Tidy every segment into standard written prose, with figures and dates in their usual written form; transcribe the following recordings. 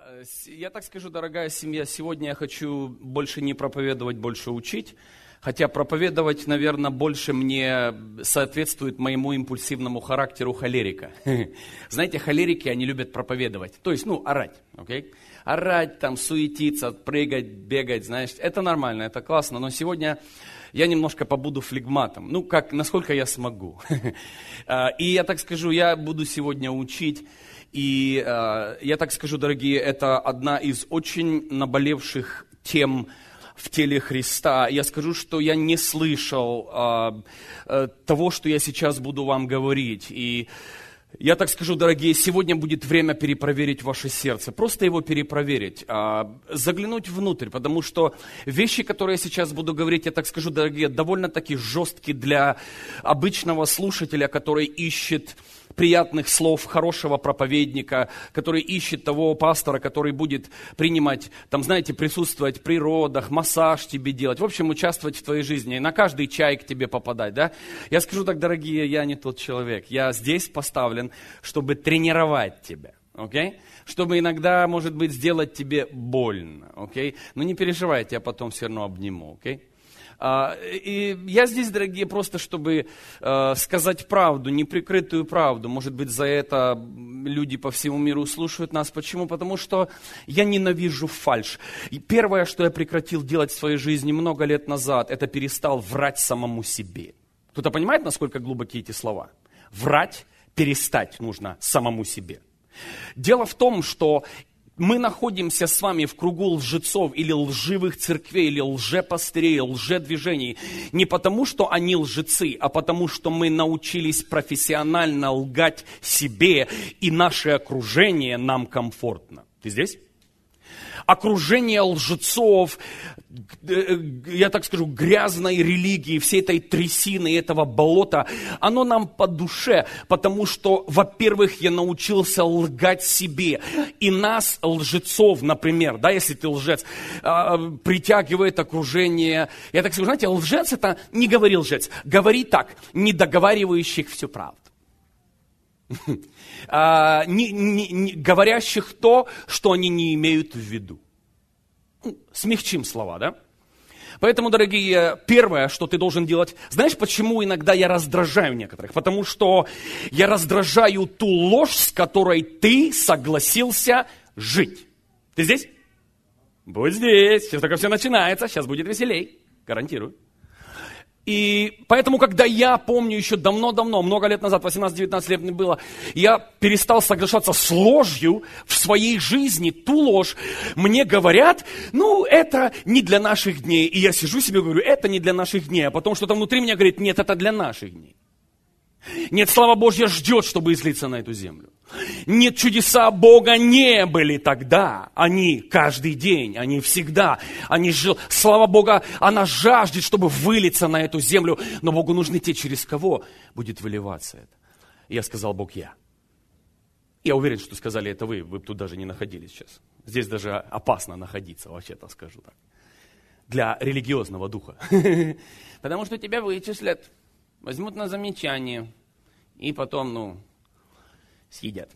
Я так скажу, дорогая семья, сегодня я хочу больше не проповедовать, больше учить. Хотя проповедовать, наверное, больше мне соответствует моему импульсивному характеру холерика. Знаете, холерики, они любят проповедовать. То есть, орать. Okay? Орать, там, суетиться, прыгать, бегать, знаешь. Это нормально, это классно. Но сегодня я немножко побуду флегматом. Насколько я смогу. И я так скажу, я буду сегодня учить. И я так скажу, дорогие, это одна из очень наболевших тем в теле Христа. Я скажу, что я не слышал того, что я сейчас буду вам говорить. И я так скажу, дорогие, сегодня будет время перепроверить ваше сердце. Просто его перепроверить, заглянуть внутрь, потому что вещи, которые я сейчас буду говорить, я так скажу, дорогие, довольно-таки жесткие для обычного слушателя, который ищет приятных слов хорошего проповедника, который ищет того пастора, который будет принимать, присутствовать при родах, массаж тебе делать, в общем, участвовать в твоей жизни, и на каждый чай к тебе попадать, да? Я скажу так, дорогие, я не тот человек, я здесь поставлен, чтобы тренировать тебя, окей? Чтобы иногда, может быть, сделать тебе больно, окей? Но не переживайте, я потом все равно обниму, окей? И я здесь, дорогие, просто чтобы сказать правду, неприкрытую правду. Может быть, за это люди по всему миру слушают нас. Почему? Потому что я ненавижу фальшь. И первое, что я прекратил делать в своей жизни много лет назад, это перестал врать самому себе. Кто-то понимает, насколько глубокие эти слова? Врать, перестать нужно самому себе. Дело в том, что мы находимся с вами в кругу лжецов или лживых церквей, или лжепастырей, лжедвижений. Не потому, что они лжецы, а потому, что мы научились профессионально лгать себе, и наше окружение нам комфортно. Ты здесь? Окружение лжецов, я так скажу, грязной религии, всей этой трясины, этого болота, оно нам по душе, потому что, во-первых, я научился лгать себе. И нас, лжецов, например, если ты лжец, притягивает окружение. Я так скажу, знаете, лжец это не говори лжец, говори так, не договаривающих всю правду. Говорящих то, что они не имеют в виду. Смягчим слова, да? Поэтому, дорогие, первое, что ты должен делать, знаешь, почему иногда я раздражаю некоторых? Потому что я раздражаю ту ложь, с которой ты согласился жить. Ты здесь? Будь здесь, сейчас только все начинается, сейчас будет веселей, гарантирую. И поэтому, когда я помню еще давно-давно, много лет назад, 18-19 лет мне было, я перестал соглашаться с ложью в своей жизни, ту ложь. Мне говорят, это не для наших дней. И я сижу себе и говорю, это не для наших дней. А потом что-то внутри меня говорит, нет, это для наших дней. Нет, слава Божья ждет, чтобы излиться на эту землю. Нет, чудеса Бога не были тогда. Они каждый день, они всегда. Слава Бога, она жаждет, чтобы вылиться на эту землю. Но Богу нужны те, через кого будет выливаться это. И я сказал, Бог, я. Я уверен, что сказали это вы бы тут даже не находились сейчас. Здесь даже опасно находиться, вообще-то скажу так. Для религиозного духа. Потому что тебя вычислят, возьмут на замечание и потом, съедят.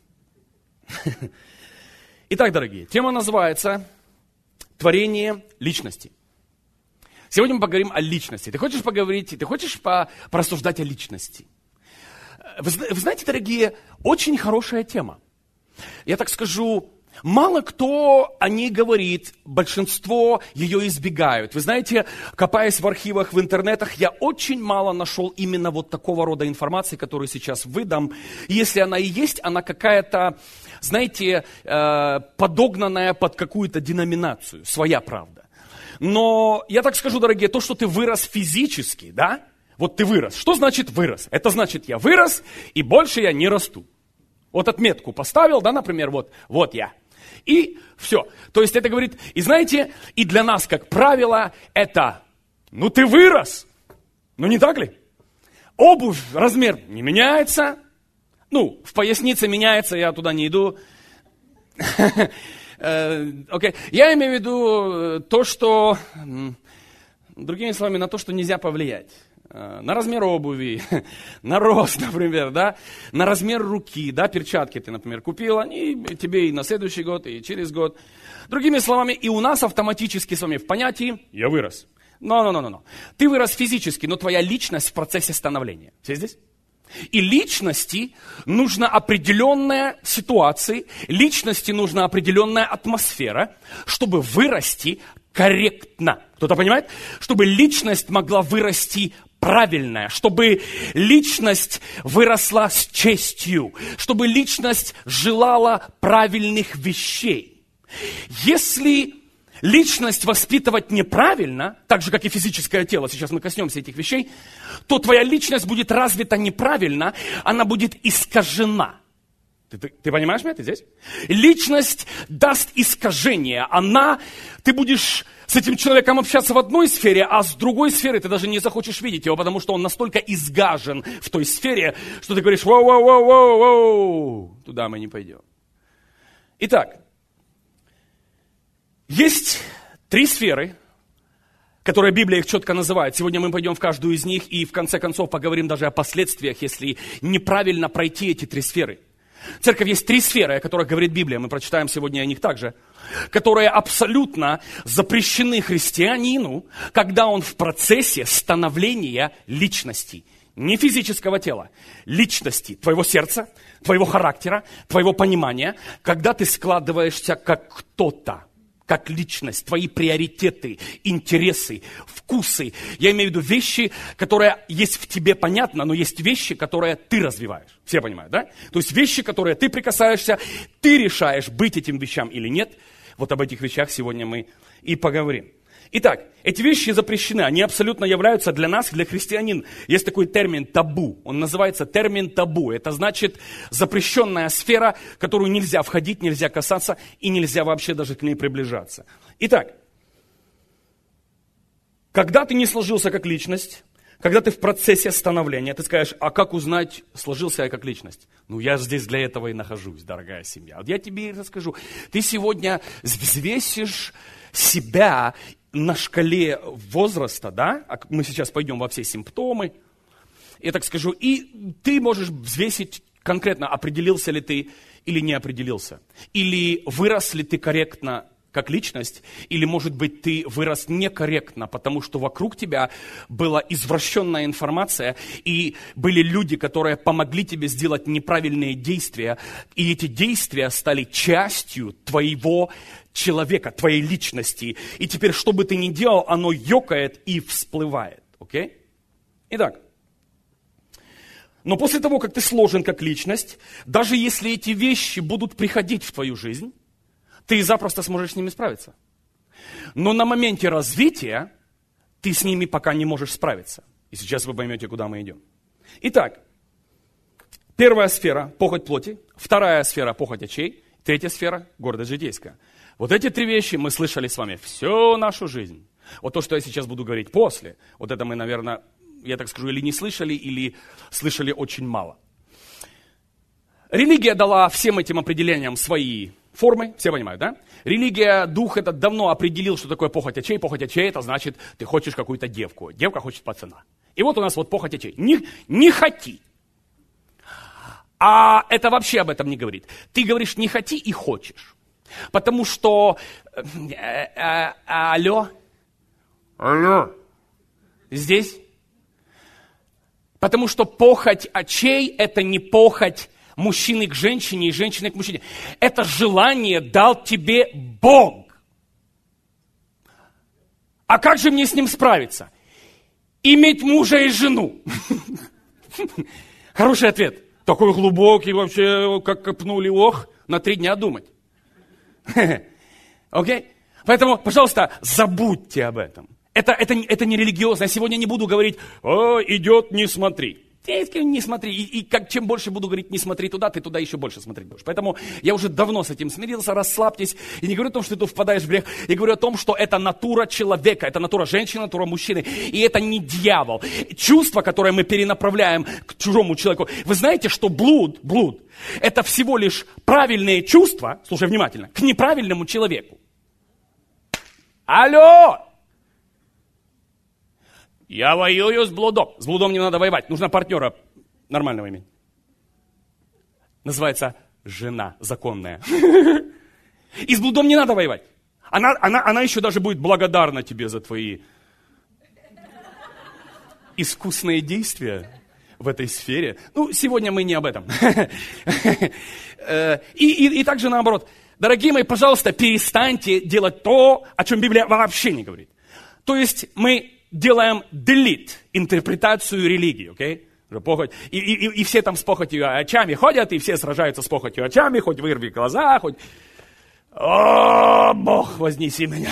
Итак, дорогие, тема называется «Творение личности». Сегодня мы поговорим о личности. Ты хочешь порассуждать о личности? Вы знаете, дорогие, очень хорошая тема. Я так скажу, мало кто о ней говорит, большинство ее избегают. Вы знаете, копаясь в архивах, в интернетах, я очень мало нашел именно вот такого рода информации, которую сейчас выдам. И если она и есть, она какая-то, знаете, подогнанная под какую-то деноминацию, своя правда. Но я так скажу, дорогие, то, что ты вырос физически, да? Вот ты вырос. Что значит вырос? Это значит, я вырос, и больше я не расту. Вот отметку поставил, да, например, вот я. И все. То есть это говорит, и знаете, и для нас, как правило, это, ты вырос. Не так ли? Обувь, размер не меняется. В пояснице меняется, я туда не иду. Окей. Я имею в виду то, что, другими словами, на то, что нельзя повлиять. на размер обуви, на рост, например, да, на размер руки, да, перчатки ты, например, купил, они тебе и на следующий год, и через год. Другими словами, и у нас автоматически с вами в понятии «я вырос». Но. Ты вырос физически, но твоя личность в процессе становления. Все здесь? И личности нужна определенная ситуация, личности нужна определенная атмосфера, чтобы вырасти корректно. Кто-то понимает? Чтобы личность могла вырасти правильная, чтобы личность выросла с честью, чтобы личность желала правильных вещей. Если личность воспитывать неправильно, так же, как и физическое тело, сейчас мы коснемся этих вещей, то твоя личность будет развита неправильно, она будет искажена. Ты понимаешь меня, ты здесь? Личность даст искажение, ты будешь с этим человеком общаться в одной сфере, а с другой сферы ты даже не захочешь видеть его, потому что он настолько изгажен в той сфере, что ты говоришь, воу, туда мы не пойдем. Итак, есть 3 сферы, которые Библия их четко называет. Сегодня мы пойдем в каждую из них и в конце концов поговорим даже о последствиях, если неправильно пройти эти 3 сферы. Церковь есть 3 сферы, о которых говорит Библия, мы прочитаем сегодня о них также, которые абсолютно запрещены христианину, когда он в процессе становления личности. Не физического тела, личности, твоего сердца, твоего характера, твоего понимания, когда ты складываешься как кто-то. Как личность, твои приоритеты, интересы, вкусы. Я имею в виду вещи, которые есть в тебе, понятно, но есть вещи, которые ты развиваешь. Все понимают, да? То есть вещи, которые ты прикасаешься, ты решаешь, быть этим вещам или нет. Вот об этих вещах сегодня мы и поговорим. Итак, эти вещи запрещены, они абсолютно являются для нас, для христианин. Есть такой термин табу, он называется термин табу. Это значит запрещенная сфера, в которую нельзя входить, нельзя касаться и нельзя вообще даже к ней приближаться. Итак, когда ты не сложился как личность, когда ты в процессе становления, ты скажешь, а как узнать, сложился я как личность? Ну, я здесь для этого и нахожусь, дорогая семья. Вот я тебе и расскажу. Ты сегодня взвесишь себя на шкале возраста, да, мы сейчас пойдем во все симптомы, я так скажу, и ты можешь взвесить конкретно, определился ли ты или не определился, или вырос ли ты корректно как личность, или, может быть, ты вырос некорректно, потому что вокруг тебя была извращенная информация, и были люди, которые помогли тебе сделать неправильные действия, и эти действия стали частью твоего человека, твоей личности. И теперь, что бы ты ни делал, оно ёкает и всплывает. Окей? Итак, но после того, как ты сложен как личность, даже если эти вещи будут приходить в твою жизнь, ты запросто сможешь с ними справиться. Но на моменте развития ты с ними пока не можешь справиться. И сейчас вы поймете, куда мы идем. Итак, первая сфера – похоть плоти, вторая сфера – похоть очей, третья сфера – гордость житейская. Вот эти 3 вещи мы слышали с вами всю нашу жизнь. Вот то, что я сейчас буду говорить после, вот это мы, наверное, я так скажу, или не слышали, или слышали очень мало. Религия дала всем этим определениям свои формы, все понимают, да? Религия, дух этот давно определил, что такое похоть очей. Похоть очей – это значит, ты хочешь какую-то девку, девка хочет пацана. И вот у нас вот похоть очей. Не хоти. А это вообще об этом не говорит. Ты говоришь не хоти и хочешь. Потому что... Алло? Здесь? Потому что похоть очей – это не похоть мужчины к женщине и женщины к мужчине. Это желание дал тебе Бог. А как же мне с ним справиться? Иметь мужа и жену. Хороший ответ. Такой глубокий вообще, как копнули, на 3 дня думать. Окей? Поэтому, пожалуйста, забудьте об этом. Это не религиозно. Я сегодня не буду говорить, идет, не смотри. Не смотри. И чем больше буду говорить, не смотри туда, ты туда еще больше смотреть будешь. Поэтому я уже давно с этим смирился, расслабьтесь. И не говорю о том, что ты впадаешь в грех. Я говорю о том, что это натура человека, это натура женщины, натура мужчины. И это не дьявол. Чувство, которое мы перенаправляем к чужому человеку. Вы знаете, что блуд, это всего лишь правильные чувства, слушай внимательно, к неправильному человеку. Алло! Я воюю с блудом. С блудом не надо воевать, нужно партнера нормального иметь. Называется жена законная. И с блудом не надо воевать. Она еще даже будет благодарна тебе за твои искусные действия в этой сфере. Ну, сегодня мы не об этом. И также наоборот. Дорогие мои, пожалуйста, перестаньте делать то, о чем Библия вообще не говорит. То есть мы делаем delete, интерпретацию религии, окей? Похоть. И все там с похотью очами ходят, и все сражаются с похотью очами, хоть вырви глаза, хоть... О, Бог, вознеси меня.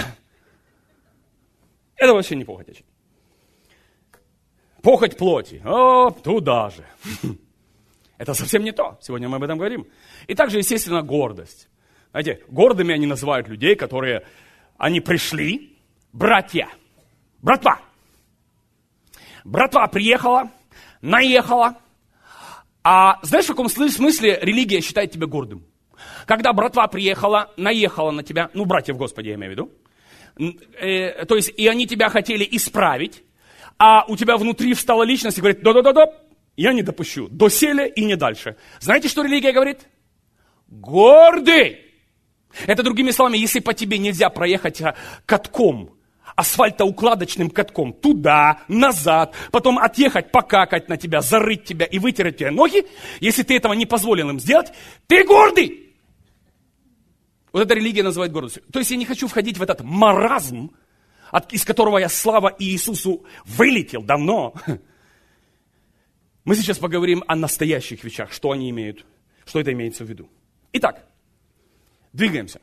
Это вообще не похоть очей. Похоть плоти. О, туда же. Это совсем не то. Сегодня мы об этом говорим. И также, естественно, гордость. Знаете, гордыми они называют людей, которые, они пришли, братья, братва. Братва приехала, наехала. А знаешь, в каком смысле религия считает тебя гордым? Когда братва приехала, наехала на тебя, ну, братья в Господе я имею в виду, то есть, и они тебя хотели исправить, а у тебя внутри встала личность и говорит, да-да-да-да, я не допущу, доселе и не дальше. Знаете, что религия говорит? Гордый! Это, другими словами, если по тебе нельзя проехать катком, асфальтоукладочным катком, туда, назад, потом отъехать, покакать на тебя, зарыть тебя и вытереть тебе ноги, если ты этого не позволил им сделать, ты гордый! Вот эта религия называет гордостью. То есть я не хочу входить в этот маразм, из которого я, слава Иисусу, вылетел давно. Мы сейчас поговорим о настоящих вещах, что они имеют, что это имеется в виду. Итак, двигаемся.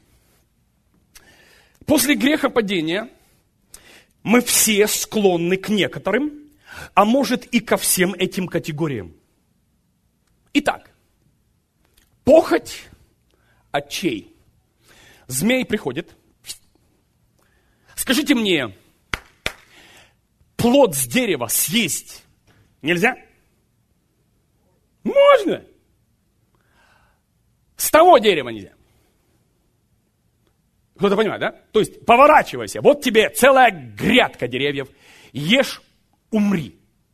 После грехопадения мы все склонны к некоторым, а может и ко всем этим категориям. Итак, похоть очей. Змей приходит. Скажите мне, плод с дерева съесть нельзя? Можно. С того дерева нельзя. Кто-то понимает, да? То есть поворачивайся. Вот тебе целая грядка деревьев. Ешь, умри.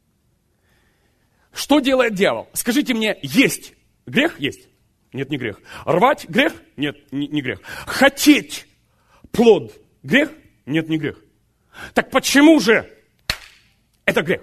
Что делает дьявол? Скажите мне, есть грех? Есть. Нет, не грех. Рвать грех? Нет, не грех. Хотеть плод грех? Нет, не грех. Так почему же это грех?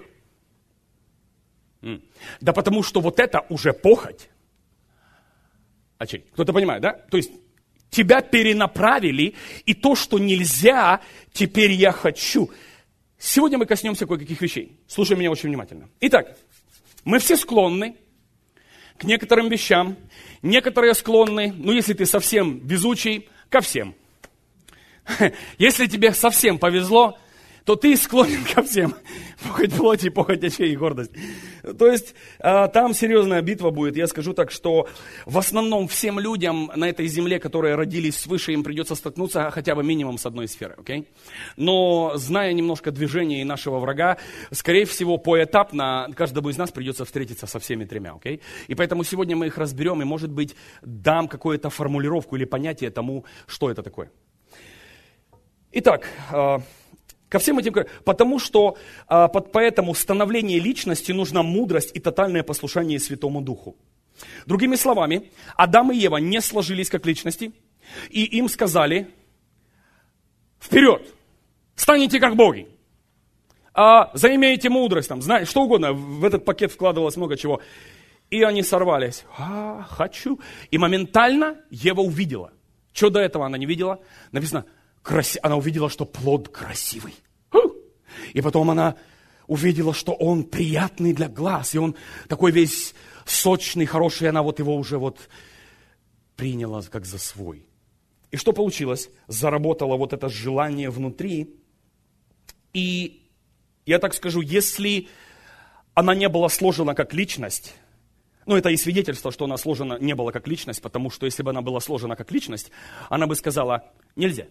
Да потому что вот это уже похоть очей. Кто-то понимает, да? То есть тебя перенаправили, и то, что нельзя, теперь я хочу. Сегодня мы коснемся кое-каких вещей. Слушай меня очень внимательно. Итак, мы все склонны к некоторым вещам. Некоторые склонны, ну если ты совсем везучий, ко всем. Если тебе совсем повезло, то ты склонен ко всем. Похоть плоти, похоть очей и гордость. То есть там серьезная битва будет. Я скажу так, что в основном всем людям на этой земле, которые родились свыше, им придется столкнуться хотя бы минимум с одной сферой. Okay? Но зная немножко движения и нашего врага, скорее всего, поэтапно каждому из нас придется встретиться со всеми тремя. Okay? И поэтому сегодня мы их разберем и, может быть, дам какую-то формулировку или понятие тому, что это такое. Итак, ко всем этим, потому что поэтому становление личности нужна мудрость и тотальное послушание Святому Духу. Другими словами, Адам и Ева не сложились как личности, и им сказали, вперед, станете как боги, заимеете мудрость, там, знаете, что угодно, в этот пакет вкладывалось много чего. И они сорвались, хочу. И моментально Ева увидела. Что до этого она не видела? Написано, она увидела, что плод красивый. И потом она увидела, что он приятный для глаз. И он такой весь сочный, хороший. И она вот его уже вот приняла как за свой. И что получилось? Заработало вот это желание внутри. И я так скажу, если она не была сложена как личность, ну это и свидетельство, что она сложена не была как личность, потому что если бы она была сложена как личность, она бы сказала, нельзя.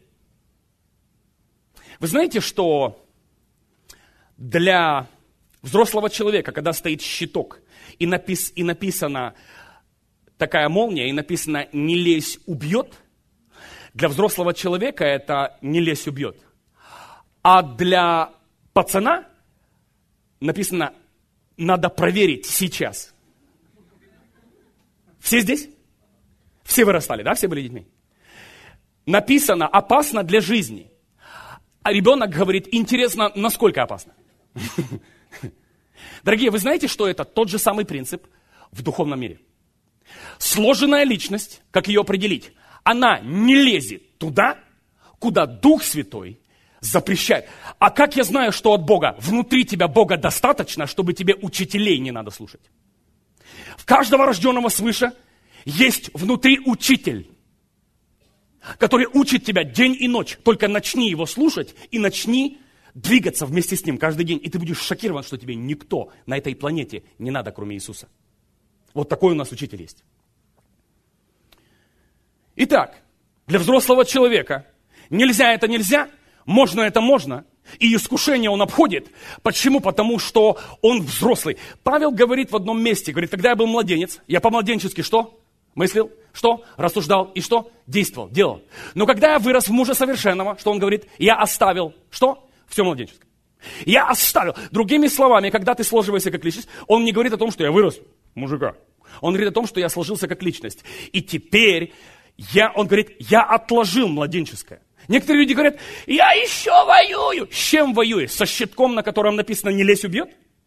Вы знаете, что для взрослого человека, когда стоит щиток, и написана такая молния, и написано «не лезь, убьет», для взрослого человека это «не лезь, убьет». А для пацана написано, надо проверить сейчас. Все здесь? Все вырастали, да? Все были детьми? Написано, опасно для жизни. А ребенок говорит, интересно, насколько опасно? Дорогие, вы знаете, что это тот же самый принцип в духовном мире? Сложенная личность, как ее определить? Она не лезет туда, куда Дух Святой запрещает. А как я знаю, что от Бога? Внутри тебя Бога достаточно, чтобы тебе учителей не надо слушать. В каждого рожденного свыше есть внутри учитель, который учит тебя день и ночь. Только начни его слушать и начни двигаться вместе с ним каждый день. И ты будешь шокирован, что тебе никто на этой планете не надо, кроме Иисуса. Вот такой у нас учитель есть. Итак, для взрослого человека нельзя это нельзя, можно это можно, и искушение он обходит. Почему? Потому что он взрослый. Павел говорит в одном месте, говорит, когда я был младенец, я по-младенчески что? Мыслил, что? Рассуждал и что? Действовал, делал. Но когда я вырос в мужа совершенного, что он говорит? Я оставил, что? Все младенческое. Я оставил. Другими словами, когда ты сложиваешься как личность, он не говорит о том, что я вырос мужика. Он говорит о том, что я сложился как личность. И теперь он говорит, я отложил младенческое. Некоторые люди говорят, я еще воюю. С чем воюешь? Со щитком, на котором написано «не лезь, убьет»?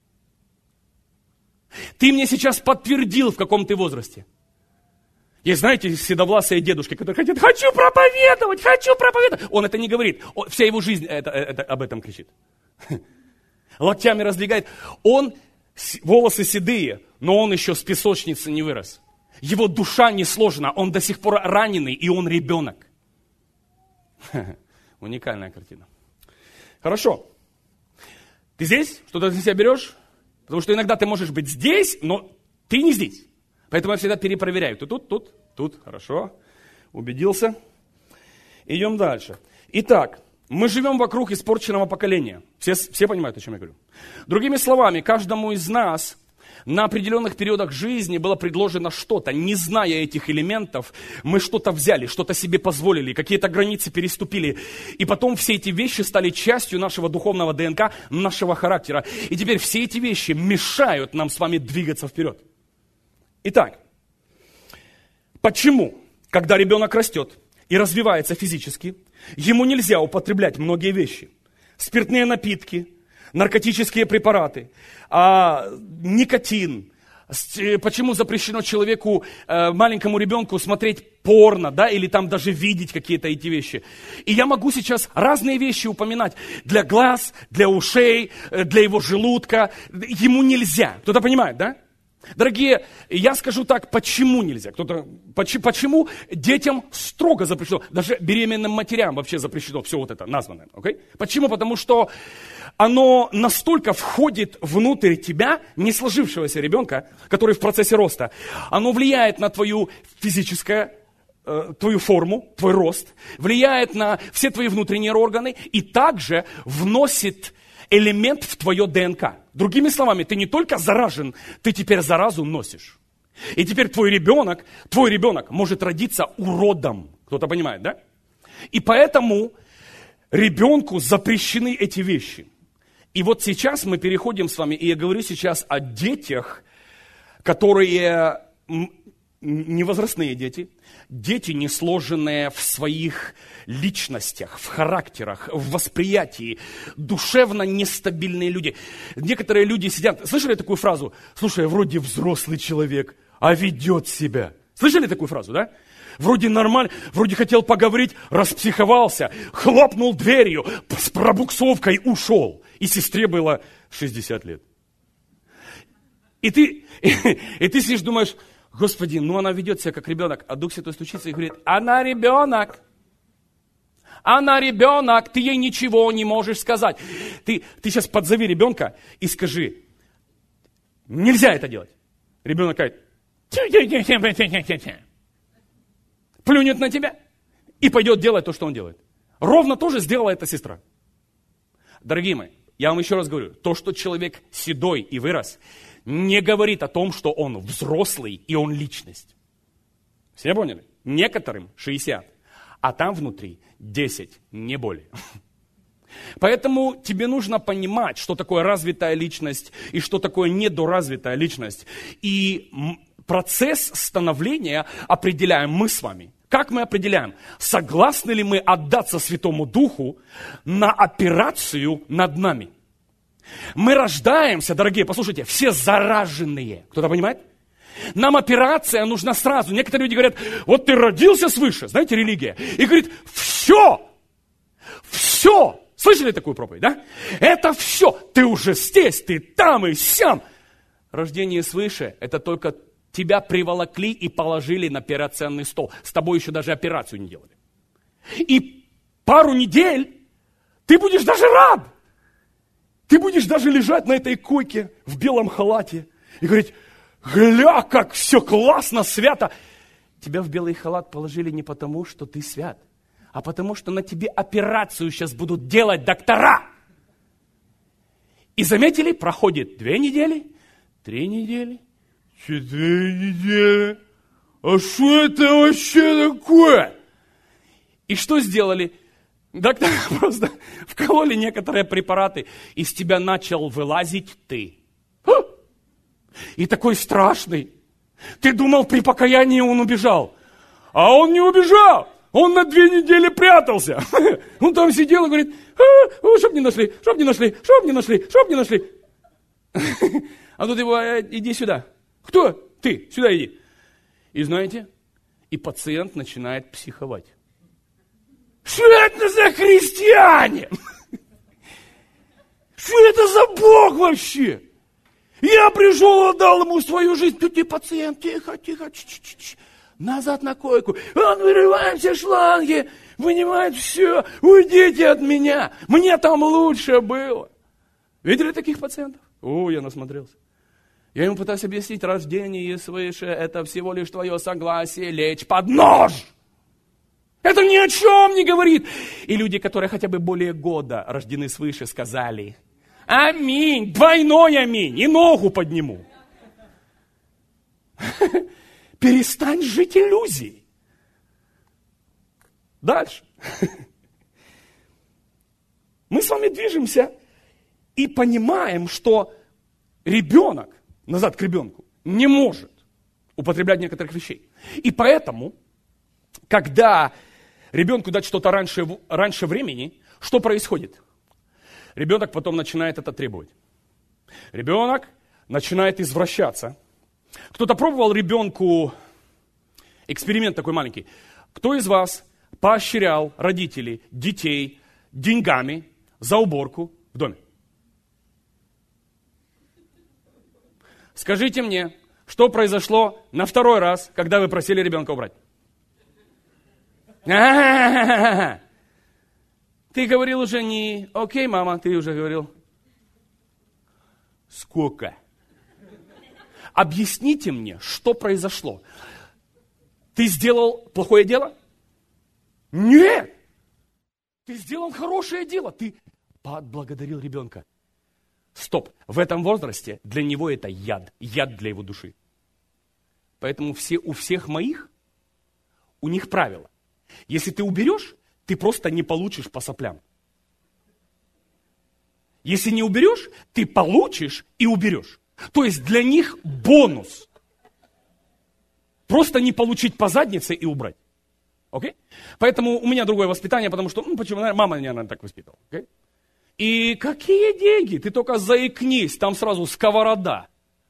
Ты мне сейчас подтвердил, в каком ты возрасте. Есть, знаете, седовласые дедушки, которые хотят, хочу проповедовать. Он это не говорит. Вся его жизнь об этом кричит. Локтями раздвигает. Он, волосы седые, но он еще с песочницы не вырос. Его душа не сложена, он до сих пор раненый, и он ребенок. Уникальная картина. Хорошо. Ты здесь? Что-то для себя берешь? Потому что иногда ты можешь быть здесь, но ты не здесь. Поэтому я всегда перепроверяю. Ты тут. Хорошо. Убедился. Идем дальше. Итак, мы живем вокруг испорченного поколения. Все понимают, о чем я говорю. Другими словами, каждому из нас на определенных периодах жизни было предложено что-то. Не зная этих элементов, мы что-то взяли, что-то себе позволили, какие-то границы переступили. И потом все эти вещи стали частью нашего духовного ДНК, нашего характера. И теперь все эти вещи мешают нам с вами двигаться вперед. Итак, почему, когда ребенок растет и развивается физически, ему нельзя употреблять многие вещи? Спиртные напитки, наркотические препараты, никотин. Почему запрещено человеку, маленькому ребенку смотреть порно, да, или там даже видеть какие-то эти вещи. И я могу сейчас разные вещи упоминать. Для глаз, для ушей, для его желудка. Ему нельзя. Кто-то понимает, да? Дорогие, я скажу так, почему нельзя? Почему детям строго запрещено? Даже беременным матерям вообще запрещено все вот это названное. Okay? Почему? Потому что оно настолько входит внутрь тебя, не сложившегося ребенка, который в процессе роста. Оно влияет на твою физическое, твою форму, твой рост, влияет на все твои внутренние органы и также вносит элемент в твое ДНК. Другими словами, ты не только заражен, ты теперь заразу носишь. И теперь твой ребенок может родиться уродом. Кто-то понимает, да? И поэтому ребенку запрещены эти вещи. И вот сейчас мы переходим с вами, и я говорю сейчас о детях, которые не возрастные дети, дети, не сложенные в своих личностях, в характерах, в восприятии, душевно нестабильные люди. Некоторые люди сидят, слышали такую фразу? Слушай, вроде взрослый человек, а ведет себя. Слышали такую фразу, да? Вроде нормально, вроде хотел поговорить, распсиховался, хлопнул дверью, с пробуксовкой ушел. И сестре было 60 лет. И ты сидишь, думаешь, Господи, она ведет себя как ребенок, а Дух Святой стучится и говорит, она ребенок, ты ей ничего не можешь сказать. Ты сейчас подзови ребенка и скажи, нельзя это делать. Ребенок говорит, плюнет на тебя и пойдет делать то, что он делает. Ровно то же сделала эта сестра. Дорогие мои, я вам еще раз говорю, то, что человек седой и вырос, не говорит о том, что он взрослый и он личность. Все поняли? Некоторым 60, а там внутри 10, не более. Поэтому тебе нужно понимать, что такое развитая личность и что такое недоразвитая личность. И процесс становления определяем мы с вами. Как мы определяем? Согласны ли мы отдаться Святому Духу на операцию над нами? Мы рождаемся, дорогие, послушайте, все зараженные. Кто-то понимает? Нам операция нужна сразу. Некоторые люди говорят, вот ты родился свыше, знаете, религия, и говорит, все. Слышали такую проповедь, да? Это все. Ты уже здесь, ты там и сям. Рождение свыше, это только тебя приволокли и положили на операционный стол. С тобой еще даже операцию не делали. И пару недель ты будешь даже рад. Ты будешь даже лежать на этой койке в белом халате и говорить, гля, как все классно, свято. Тебя в белый халат положили не потому, что ты свят, а потому, что на тебе операцию сейчас будут делать доктора. И заметили, проходит 2 недели, 3 недели, 4 недели. А что это вообще такое? И что сделали? Доктора просто вкололи некоторые препараты, из тебя начал вылазить ты. И такой страшный. Ты думал, при покаянии он убежал. А он не убежал. Он на 2 недели прятался. Он там сидел и говорит, чтоб не нашли. А тут его, иди сюда. Кто? Ты, сюда иди. И знаете, и пациент начинает психовать. Что это за христиане? Что это за Бог вообще? Я пришел, отдал ему свою жизнь. Ты пациент, тихо. Назад на койку. Вырываем все шланги, вынимаем все. Уйдите от меня. Мне там лучше было. Видели таких пациентов? Я насмотрелся. Я ему пытаюсь объяснить, рождение свыше, это всего лишь твое согласие лечь под нож. Это ни о чем не говорит. И люди, которые хотя бы более года рождены свыше, сказали, аминь, двойной аминь, и ногу подниму. Перестань жить иллюзией. Дальше. Мы с вами движемся и понимаем, что ребенок, назад к ребенку, не может употреблять некоторых вещей. И поэтому, когда ребенку дать что-то раньше времени, что происходит? Ребенок потом начинает это требовать. Ребенок начинает извращаться. Кто-то пробовал ребенку, эксперимент такой маленький, кто из вас поощрял родителей, детей деньгами за уборку в доме? Скажите мне, что произошло на 2-й раз, когда вы просили ребенка убрать? Ты говорил уже не окей, мама, ты уже говорил. Сколько? Объясните мне, что произошло. Ты сделал плохое дело? Нет. Ты сделал хорошее дело. Ты поблагодарил ребенка. Стоп. В этом возрасте для него это яд. Яд для его души. Поэтому у всех моих, у них правило. Если ты уберешь, ты просто не получишь по соплям. Если не уберешь, ты получишь и уберешь. То есть для них бонус. Просто не получить по заднице и убрать. Окей? Поэтому у меня другое воспитание, потому что, почему? Мама меня, наверное, так воспитывала. Окей? И какие деньги? Ты только заикнись, там сразу сковорода.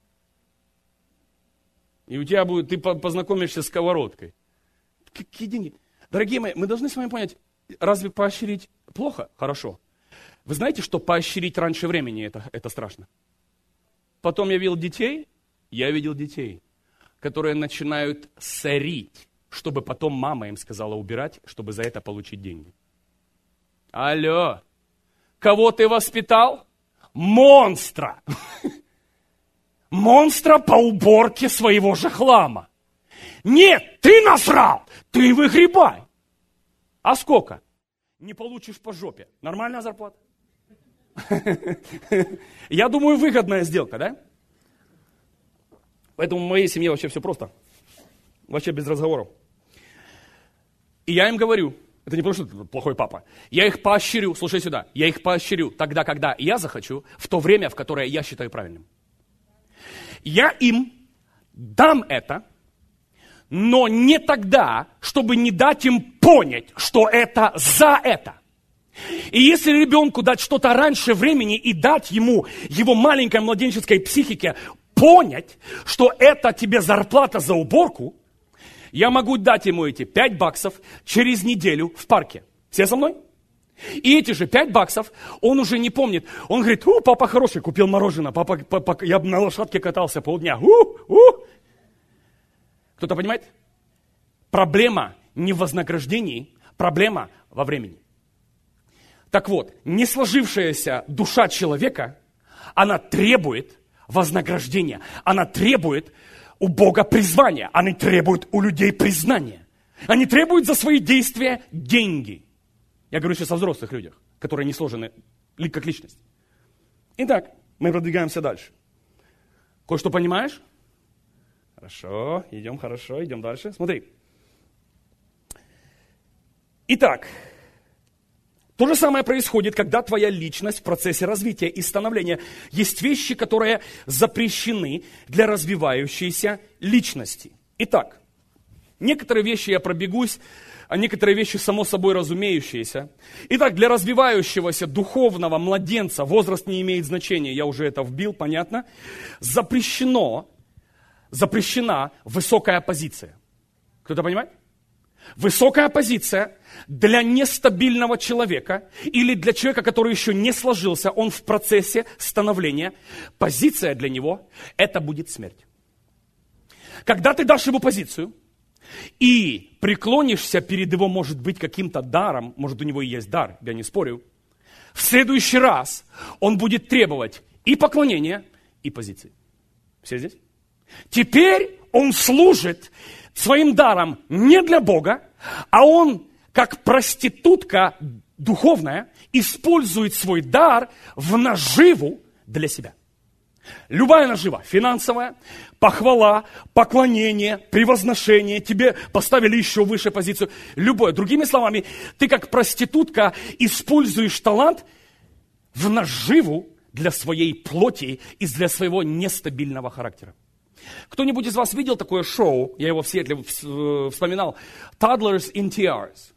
И у тебя будет, ты познакомишься с сковородкой. Какие деньги? Дорогие мои, мы должны с вами понять, разве поощрить плохо? Хорошо. Вы знаете, что поощрить раньше времени это страшно? Потом я видел детей, которые начинают сорить, чтобы потом мама им сказала убирать, чтобы за это получить деньги. Алло, кого ты воспитал? Монстра. Монстра по уборке своего же хлама. Нет, ты насрал, ты выгребай. А сколько? Не получишь по жопе. Нормальная зарплата? Я думаю, выгодная сделка, да? Поэтому в моей семье вообще все просто. Вообще без разговоров. И я им говорю, Это не потому, что ты плохой папа. Я их поощрю, слушай сюда, я их поощрю тогда, когда я захочу, в то время, в которое я считаю правильным. Я им дам это, но не тогда, чтобы не дать им понять, что это за это. И если ребенку дать что-то раньше времени и дать ему, его маленькой младенческой психике, понять, что это тебе зарплата за уборку, я могу дать ему эти $5 через неделю в парке. Все со мной? И эти же $5 он уже не помнит. Он говорит, папа хороший, купил мороженое, папа, я на лошадке катался полдня. Кто-то понимает? Проблема не в вознаграждении, проблема во времени. Так вот, не сложившаяся душа человека, она требует вознаграждения, она требует у Бога призвания, она требует у людей признания. Они требуют за свои действия деньги. Я говорю сейчас о взрослых людях, которые не сложены как личность. Итак, мы продвигаемся дальше. Кое-что понимаешь? Хорошо, идем дальше. Смотри. Итак, то же самое происходит, когда твоя личность в процессе развития и становления. Есть вещи, которые запрещены для развивающейся личности. Итак, некоторые вещи я пробегусь, а некоторые вещи само собой разумеющиеся. Итак, для развивающегося духовного младенца возраст не имеет значения, я уже это вбил, понятно. Запрещена высокая позиция. Кто-то понимает? Высокая позиция для нестабильного человека или для человека, который еще не сложился, он в процессе становления, позиция для него – это будет смерть. Когда ты дашь ему позицию и преклонишься перед его, может быть, каким-то даром, может, у него и есть дар, я не спорю, в следующий раз он будет требовать и поклонения, и позиции. Все здесь? Теперь он служит своим даром не для Бога, а он, как проститутка духовная, использует свой дар в наживу для себя. Любая нажива, финансовая, похвала, поклонение, превозношение, тебе поставили еще выше позицию, любое. Другими словами, ты как проститутка используешь талант в наживу для своей плоти и для своего нестабильного характера. Кто-нибудь из вас видел такое шоу, я его в Сиэтле вспоминал, Toddlers in Tiaras.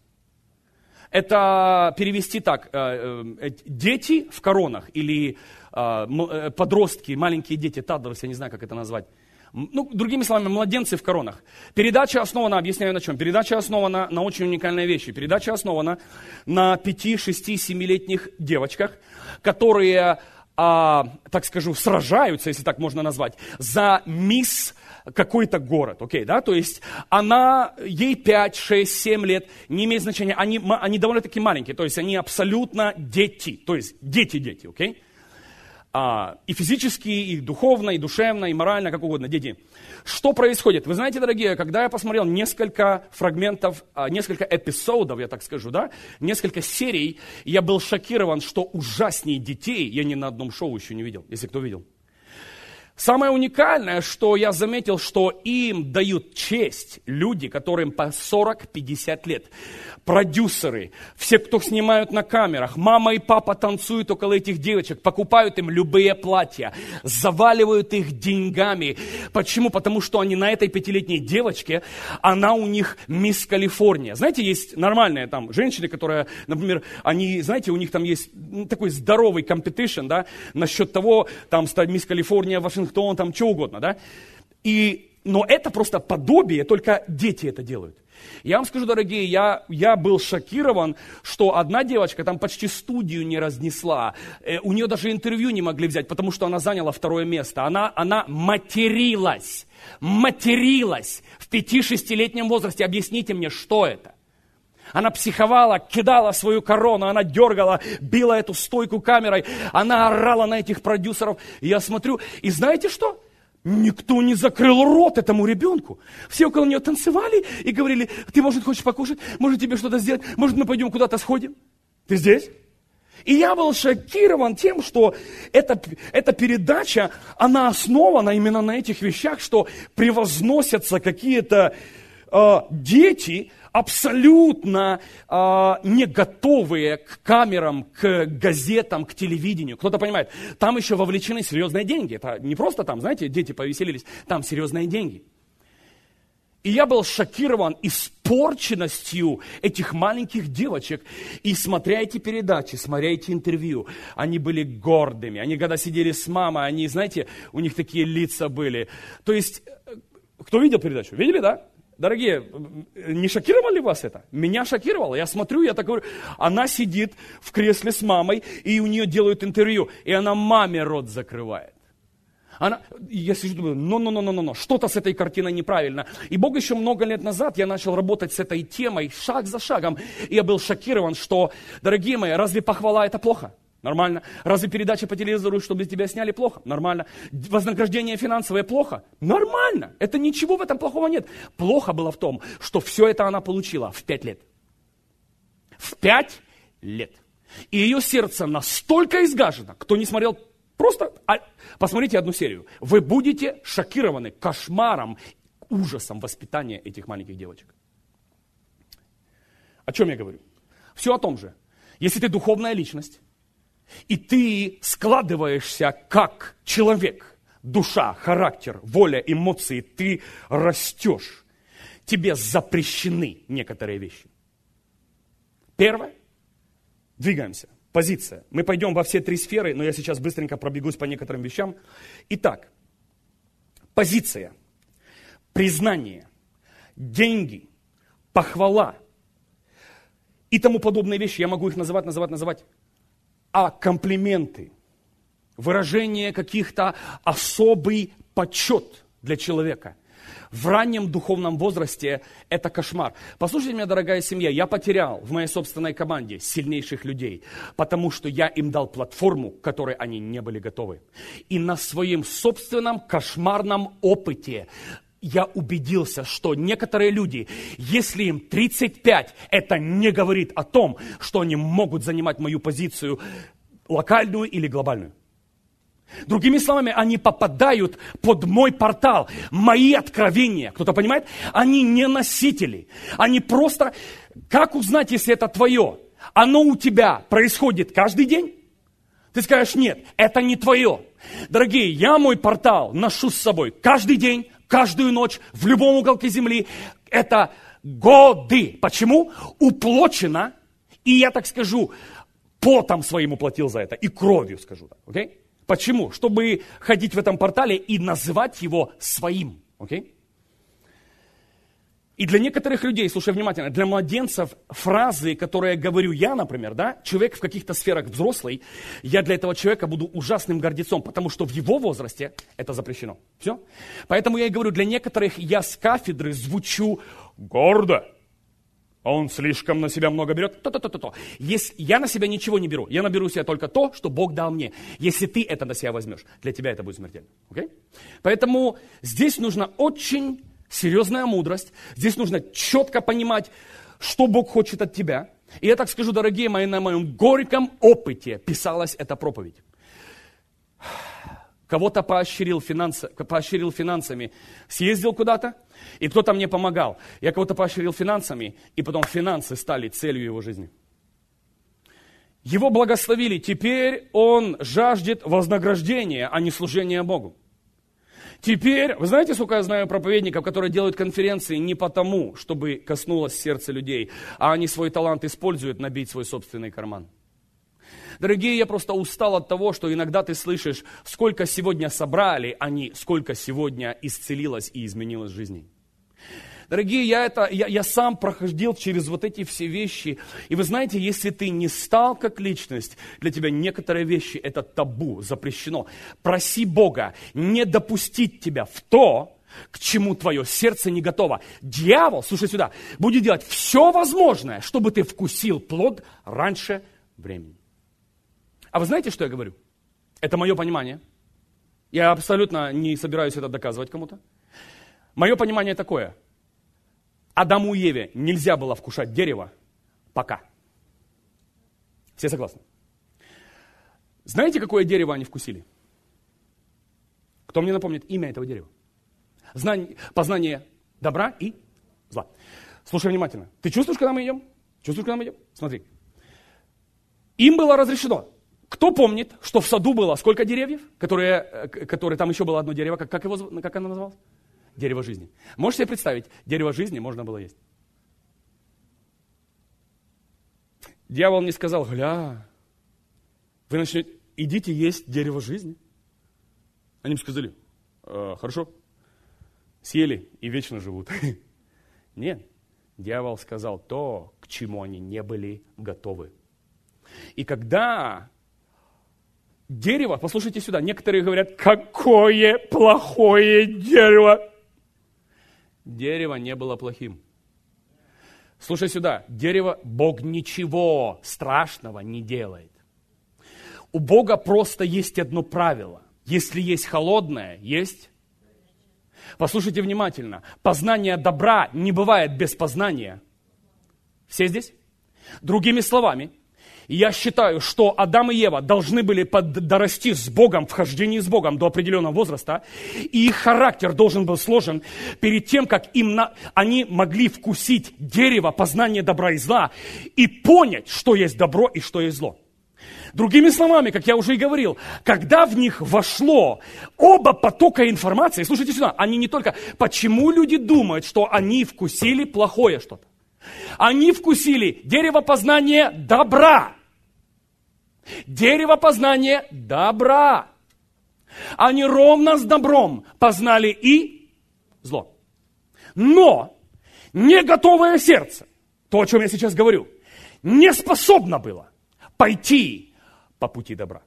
Это перевести так, дети в коронах или подростки, маленькие дети, toddlers, я не знаю, как это назвать. Ну, другими словами, младенцы в коронах. Передача основана, объясняю на чем. Передача основана на очень уникальной вещи. Передача основана на 5, 6, 7-летних девочках, которые... так скажу, сражаются, если так можно назвать, за мисс какой-то город, окей, да, то есть ей 5, 6, 7 лет, не имеет значения, они довольно-таки маленькие, то есть они абсолютно дети, то есть дети, окей, и физически, и духовно, и душевно, и морально, как угодно, дети. Что происходит? Вы знаете, дорогие, когда я посмотрел несколько фрагментов, несколько эпизодов, я так скажу, да, несколько серий, я был шокирован, что ужаснее детей я ни на одном шоу еще не видел, если кто видел. Самое уникальное, что я заметил, что им дают честь люди, которым по 40-50 лет. Продюсеры, все, кто снимают на камерах, мама и папа танцуют около этих девочек, покупают им любые платья, заваливают их деньгами. Почему? Потому что они на этой 5-летней девочке, она у них мисс Калифорния. Знаете, есть нормальные там женщины, которые, например, они, знаете, у них там есть такой здоровый компетишн, да, насчет того, там, стать мисс Калифорния, Вашингтон, там, что угодно, да. Но это просто подобие, только дети это делают. Я вам скажу, дорогие, я был шокирован, что одна девочка там почти студию не разнесла. У нее даже интервью не могли взять, потому что она заняла 2 место. Она материлась в 5-6-летнем возрасте. Объясните мне, что это? Она психовала, кидала свою корону, она дергала, била эту стойку камерой, она орала на этих продюсеров. И я смотрю, и знаете что? Никто не закрыл рот этому ребенку. Все около нее танцевали и говорили, ты, может, хочешь покушать, может, тебе что-то сделать, может, мы пойдем куда-то сходим? Ты здесь? И я был шокирован тем, что эта передача, она основана именно на этих вещах, что превозносятся какие-то дети, абсолютно не готовые к камерам, к газетам, к телевидению. Кто-то понимает, там еще вовлечены серьезные деньги. Это не просто там, знаете, дети повеселились, там серьезные деньги. И я был шокирован испорченностью этих маленьких девочек. И смотря эти передачи, смотря эти интервью, они были гордыми. Они когда сидели с мамой, они, знаете, у них такие лица были. То есть, кто видел передачу? Видели, да? Дорогие, не шокировало ли вас это? Меня шокировало. Я смотрю, я так говорю, она сидит в кресле с мамой, и у нее делают интервью, и она маме рот закрывает. Я сижу, думаю, что-то с этой картиной неправильно. И Бог еще много лет назад я начал работать с этой темой, шаг за шагом. И я был шокирован, что, дорогие мои, разве похвала это плохо? Нормально. Разве передача по телевизору, чтобы тебя сняли, плохо? Нормально. Вознаграждение финансовое плохо? Нормально. Это ничего в этом плохого нет. Плохо было в том, что все это она получила в 5 лет. В 5 лет. И ее сердце настолько изгажено, кто не смотрел, просто посмотрите одну серию. Вы будете шокированы кошмаром, ужасом воспитания этих маленьких девочек. О чем я говорю? Все о том же. Если ты духовная личность, и ты складываешься как человек, душа, характер, воля, эмоции, ты растешь. Тебе запрещены некоторые вещи. Первое. Двигаемся. Позиция. Мы пойдем во все 3 сферы, но я сейчас быстренько пробегусь по некоторым вещам. Итак, позиция, признание, деньги, похвала и тому подобные вещи. Я могу их называть. А комплименты, выражение каких-то особый почет для человека в раннем духовном возрасте – это кошмар. Послушайте меня, дорогая семья, я потерял в моей собственной команде сильнейших людей, потому что я им дал платформу, к которой они не были готовы. И на своем собственном кошмарном опыте я убедился, что некоторые люди, если им 35, это не говорит о том, что они могут занимать мою позицию локальную или глобальную. Другими словами, они попадают под мой портал, мои откровения. Кто-то понимает? Они не носители. Они просто... Как узнать, если это твое? Оно у тебя происходит каждый день? Ты скажешь, нет, это не твое. Дорогие, я мой портал ношу с собой каждый день, каждую ночь, в любом уголке земли. Это годы. Почему? Уплочено. И я так скажу, потом своим уплатил за это. И кровью скажу так. Окей? Почему? Чтобы ходить в этом портале и называть его своим. Окей? И для некоторых людей, слушай внимательно, для младенцев фразы, которые говорю я, например, да, человек в каких-то сферах взрослый, я для этого человека буду ужасным гордецом, потому что в его возрасте это запрещено. Все? Поэтому я и говорю, для некоторых я с кафедры звучу гордо. А он слишком на себя много берет. То. Если я на себя ничего не беру, я наберу себе только то, что Бог дал мне. Если ты это на себя возьмешь, для тебя это будет смертельно. Okay? Поэтому здесь нужно очень серьезная мудрость. Здесь нужно четко понимать, что Бог хочет от тебя. И я так скажу, дорогие мои, на моем горьком опыте писалась эта проповедь. Кого-то поощрил финансами, съездил куда-то, и кто-то мне помогал. Я кого-то поощрил финансами, и потом финансы стали целью его жизни. Его благословили, теперь он жаждет вознаграждения, а не служения Богу. Теперь, вы знаете, сколько я знаю проповедников, которые делают конференции не потому, чтобы коснулось сердца людей, а они свой талант используют набить свой собственный карман. Дорогие, я просто устал от того, что иногда ты слышишь, сколько сегодня собрали, а не сколько сегодня исцелилось и изменилось жизней. Дорогие, я сам проходил через вот эти все вещи. И вы знаете, если ты не стал как личность, для тебя некоторые вещи это табу, запрещено. Проси Бога не допустить тебя в то, к чему твое сердце не готово. Дьявол, слушай сюда, будет делать все возможное, чтобы ты вкусил плод раньше времени. А вы знаете, что я говорю? Это мое понимание. Я абсолютно не собираюсь это доказывать кому-то. Мое понимание такое. Адаму и Еве нельзя было вкушать дерево пока. Все согласны? Знаете, какое дерево они вкусили? Кто мне напомнит имя этого дерева? Познание добра и зла. Слушай внимательно. Ты чувствуешь, когда мы идем? Чувствуешь, когда мы идем? Смотри. Им было разрешено. Кто помнит, что в саду было сколько деревьев, которые там еще было одно дерево, как оно называлось? Дерево жизни. Можете себе представить, дерево жизни можно было есть. Дьявол мне сказал: гля, вы начнете, идите есть дерево жизни. Они мне сказали: хорошо, съели и вечно живут. Нет, дьявол сказал то, к чему они не были готовы. И когда дерево, послушайте сюда, некоторые говорят: какое плохое дерево. Дерево не было плохим. Слушай сюда, дерево, Бог ничего страшного не делает. У Бога просто есть одно правило. Если есть холодное, есть... Послушайте внимательно. Познание добра не бывает без познания. Все здесь? Другими словами, я считаю, что Адам и Ева должны были дорасти с Богом, в хождении с Богом до определенного возраста, и их характер должен был сложен перед тем, как они могли вкусить дерево познания добра и зла и понять, что есть добро и что есть зло. Другими словами, как я уже и говорил, когда в них вошло оба потока информации, слушайте сюда, они не только... Почему люди думают, что они вкусили плохое что-то? Они вкусили дерево познания добра. Дерево познания добра. Они ровно с добром познали и зло. Но не готовое сердце, то, о чем я сейчас говорю, не способно было пойти по пути добра.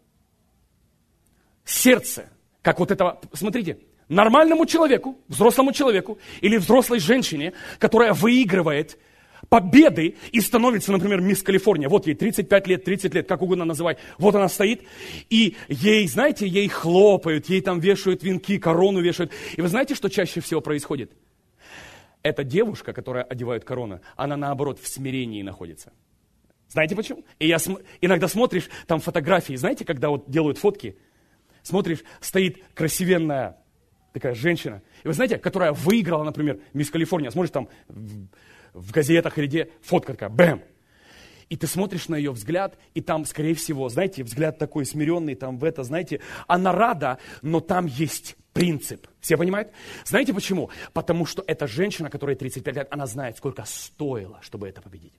Сердце, как вот это, смотрите, нормальному человеку, взрослому человеку или взрослой женщине, которая выигрывает победы и становится, например, мисс Калифорния. Вот ей 35 лет, 30 лет, как угодно называй. Вот она стоит, и ей, знаете, ей хлопают, ей там вешают венки, корону вешают. И вы знаете, что чаще всего происходит? Эта девушка, которая одевает корону, она наоборот в смирении находится. Знаете почему? И иногда смотришь, там фотографии, знаете, когда вот делают фотки, смотришь, стоит красивенная такая женщина, и вы знаете, которая выиграла, например, мисс Калифорния, смотришь там в газетах или где, фотка такая, бэм. И ты смотришь на ее взгляд, и там, скорее всего, знаете, взгляд такой смиренный, там в это, знаете, она рада, но там есть принцип. Все понимают? Знаете почему? Потому что эта женщина, которая 35 лет, она знает, сколько стоило, чтобы это победить.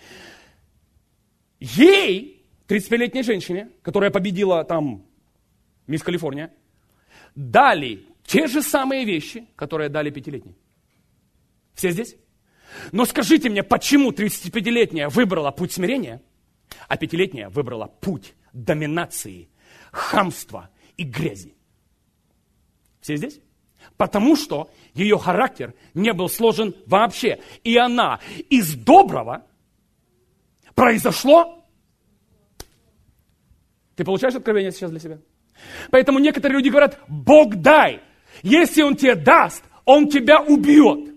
Ей, 35-летней женщине, которая победила там мисс Калифорния, дали те же самые вещи, которые дали 5-летней. Все здесь? Но скажите мне, почему 35-летняя выбрала путь смирения, а 5-летняя выбрала путь доминации, хамства и грязи? Все здесь? Потому что ее характер не был сложен вообще. И она из доброго произошло. Ты получаешь откровение сейчас для себя? Поэтому некоторые люди говорят: Бог дай. Если Он тебе даст, Он тебя убьет.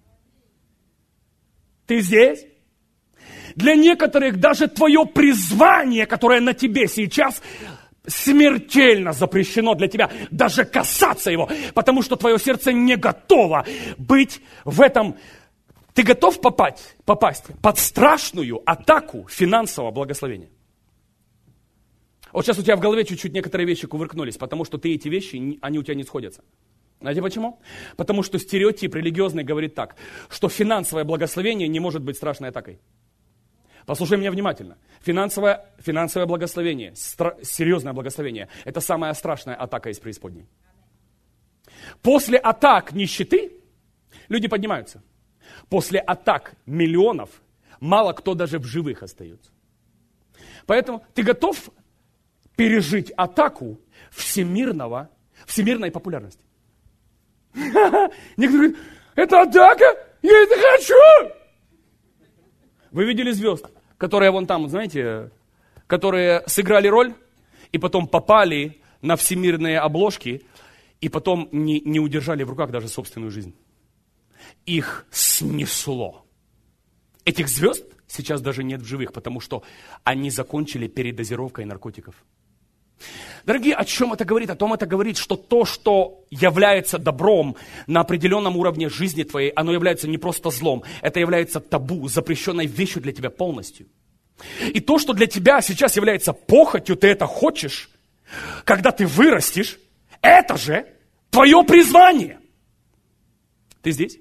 Ты здесь? Для некоторых даже твое призвание, которое на тебе сейчас, смертельно запрещено для тебя даже касаться его, потому что твое сердце не готово быть в этом. Ты готов попасть под страшную атаку финансового благословения? Вот сейчас у тебя в голове чуть-чуть некоторые вещи кувыркнулись, потому что эти вещи, они у тебя не сходятся. Знаете почему? Потому что стереотип религиозный говорит так, что финансовое благословение не может быть страшной атакой. Послушай меня внимательно. Финансовое благословение, серьезное благословение, это самая страшная атака из преисподней. После атак нищеты люди поднимаются. После атак миллионов мало кто даже в живых остается. Поэтому ты готов пережить атаку всемирной популярности? Некоторые говорят: это атака, я это хочу. Вы видели звезд, которые вон там, знаете, которые сыграли роль и потом попали на всемирные обложки и потом не удержали в руках даже собственную жизнь. Их снесло. Этих звезд сейчас даже нет в живых, потому что они закончили передозировкой наркотиков. Дорогие, о чем это говорит? О том это говорит, что то, что является добром на определенном уровне жизни твоей, оно является не просто злом, это является табу, запрещенной вещью для тебя полностью. И то, что для тебя сейчас является похотью, ты это хочешь, когда ты вырастешь, это же твое призвание. Ты здесь?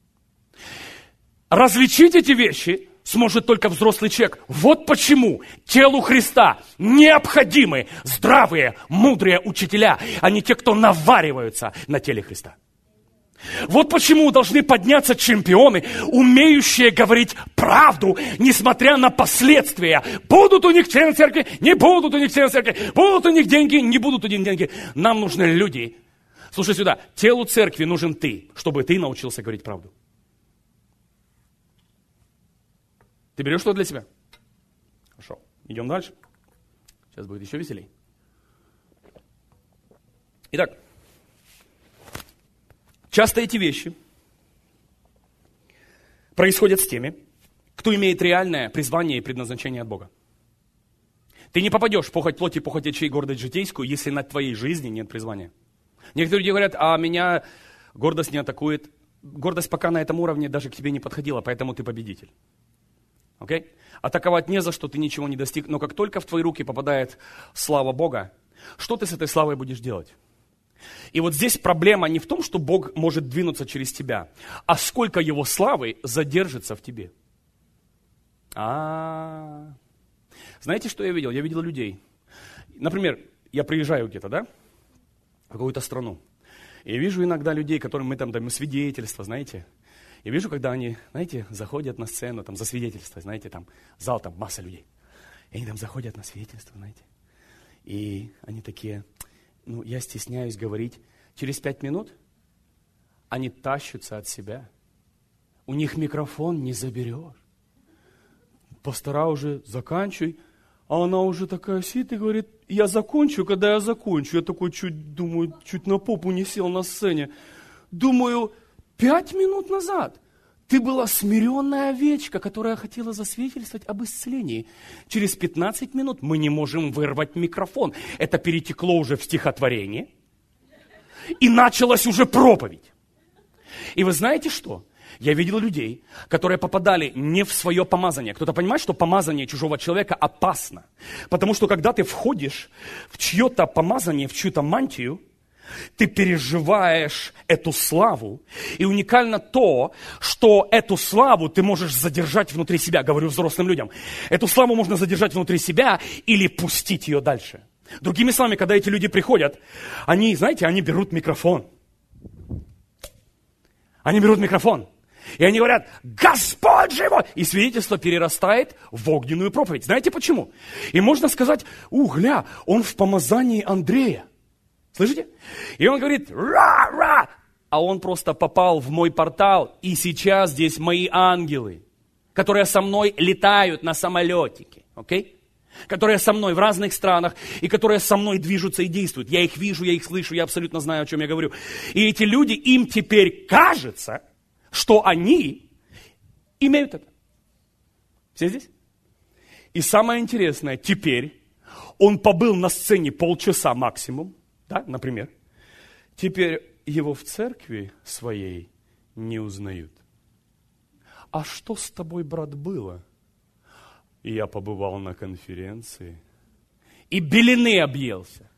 Различить эти вещи сможет только взрослый человек. Вот почему телу Христа необходимы здравые, мудрые учителя, а не те, кто навариваются на теле Христа. Вот почему должны подняться чемпионы, умеющие говорить правду, несмотря на последствия. Будут у них члены церкви, не будут у них члены церкви, будут у них деньги, не будут у них деньги. Нам нужны люди. Слушай сюда, телу церкви нужен ты, чтобы ты научился говорить правду. Ты берешь что для себя? Хорошо, идем дальше. Сейчас будет еще веселей. Итак, часто эти вещи происходят с теми, кто имеет реальное призвание и предназначение от Бога. Ты не попадешь в похоть плоти, похоть очей, гордость житейскую, если на твоей жизни нет призвания. Некоторые люди говорят, а меня гордость не атакует. Гордость пока на этом уровне даже к тебе не подходила, поэтому ты победитель. Okay? Атаковать не за что, ты ничего не достиг. Но как только в твои руки попадает слава Бога, что ты с этой славой будешь делать? И вот здесь проблема не в том, что Бог может двинуться через тебя, а сколько Его славы задержится в тебе. Знаете, что я видел? Я видел людей. Например, я приезжаю где-то, да, в какую-то страну. И я вижу иногда людей, которым мы там даем свидетельства, знаете. Я вижу, когда они, знаете, заходят на сцену, там, за свидетельство, знаете, там, зал, там, масса людей. И они там заходят на свидетельство, знаете. И они такие, я стесняюсь говорить. Через 5 минут они тащатся от себя. У них микрофон не заберешь. Пастора уже заканчивай. А она уже такая сидит и говорит, я закончу, когда я закончу. Я такой чуть на попу не сел на сцене. Думаю, 5 минут назад ты была смиренная овечка, которая хотела засвидетельствовать об исцелении. Через 15 минут мы не можем вырвать микрофон. Это перетекло уже в стихотворение. И началась уже проповедь. И вы знаете что? Я видел людей, которые попадали не в свое помазание. Кто-то понимает, что помазание чужого человека опасно. Потому что когда ты входишь в чье-то помазание, в чью-то мантию, ты переживаешь эту славу. И уникально то, что эту славу ты можешь задержать внутри себя. Говорю взрослым людям. Эту славу можно задержать внутри себя или пустить ее дальше. Другими словами, когда эти люди приходят, они, знаете, они берут микрофон. Они берут микрофон. И они говорят, Господь живой! И свидетельство перерастает в огненную проповедь. Знаете почему? И можно сказать, гля, он в помазании Андрея. Слышите? И он говорит, ра-ра! А он просто попал в мой портал, и сейчас здесь мои ангелы, которые со мной летают на самолетике. Окей? Которые со мной в разных странах, и которые со мной движутся и действуют. Я их вижу, я их слышу, я абсолютно знаю, о чем я говорю. И эти люди, им теперь кажется, что они имеют это. Все здесь? И самое интересное, теперь он побыл на сцене полчаса максимум, да, например. Теперь его в церкви своей не узнают. А что с тобой, брат, было? И я побывал на конференции и белины объелся.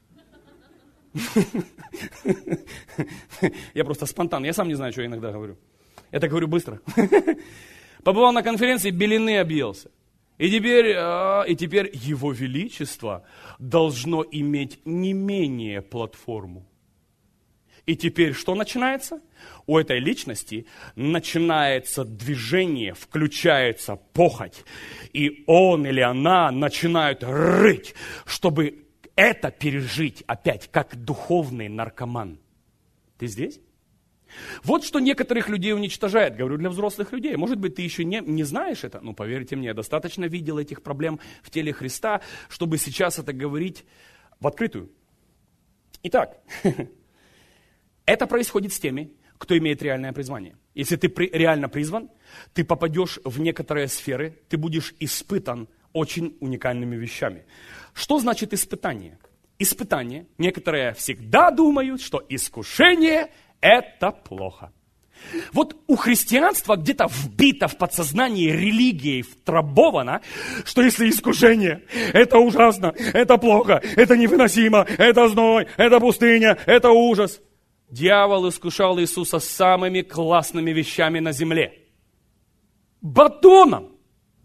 Я просто спонтанно, я сам не знаю, что я иногда говорю. Я так говорю быстро. Побывал на конференции, белины объелся. И теперь Его Величество должно иметь не менее платформу. И теперь что начинается? У этой личности начинается движение, включается похоть. И он или она начинают рыть, чтобы это пережить опять, как духовный наркоман. Ты здесь? Вот что некоторых людей уничтожает, говорю, для взрослых людей. Может быть, ты еще не знаешь это, но поверьте мне, я достаточно видел этих проблем в теле Христа, чтобы сейчас это говорить в открытую. Итак, это происходит с теми, кто имеет реальное призвание. Если ты реально призван, ты попадешь в некоторые сферы, ты будешь испытан очень уникальными вещами. Что значит испытание? испытание, некоторые всегда думают, что искушение – это плохо. Вот у христианства где-то вбито в подсознании религией, втрамбовано, что если искушение – это ужасно, это плохо, это невыносимо, это зной, это пустыня, это ужас. Дьявол искушал Иисуса самыми классными вещами на земле. Батоном.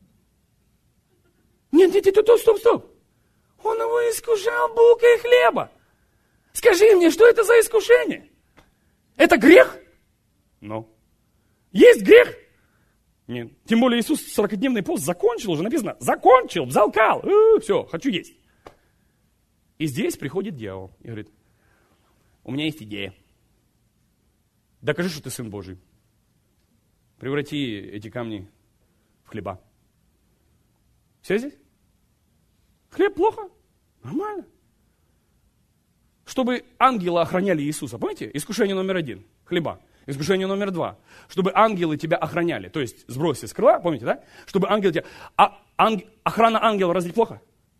Нет, стоп. Он его искушал булкой хлеба. Скажи мне, что это за искушение? Это грех? Ну. Есть грех? Нет. Тем более Иисус 40-дневный пост закончил, уже написано, закончил, взалкал, все, хочу есть. И здесь приходит дьявол и говорит, у меня есть идея. Докажи, что ты Сын Божий. Преврати эти камни в хлеба. Все здесь? Хлеб плохо? Нормально. Чтобы ангелы охраняли Иисуса. Помните? Искушение номер 1. Хлеба. Искушение номер 2. Чтобы ангелы тебя охраняли. То есть сбросьте с крыла, помните, да? Чтобы ангелы тебя... Охрана ангела разве плохо?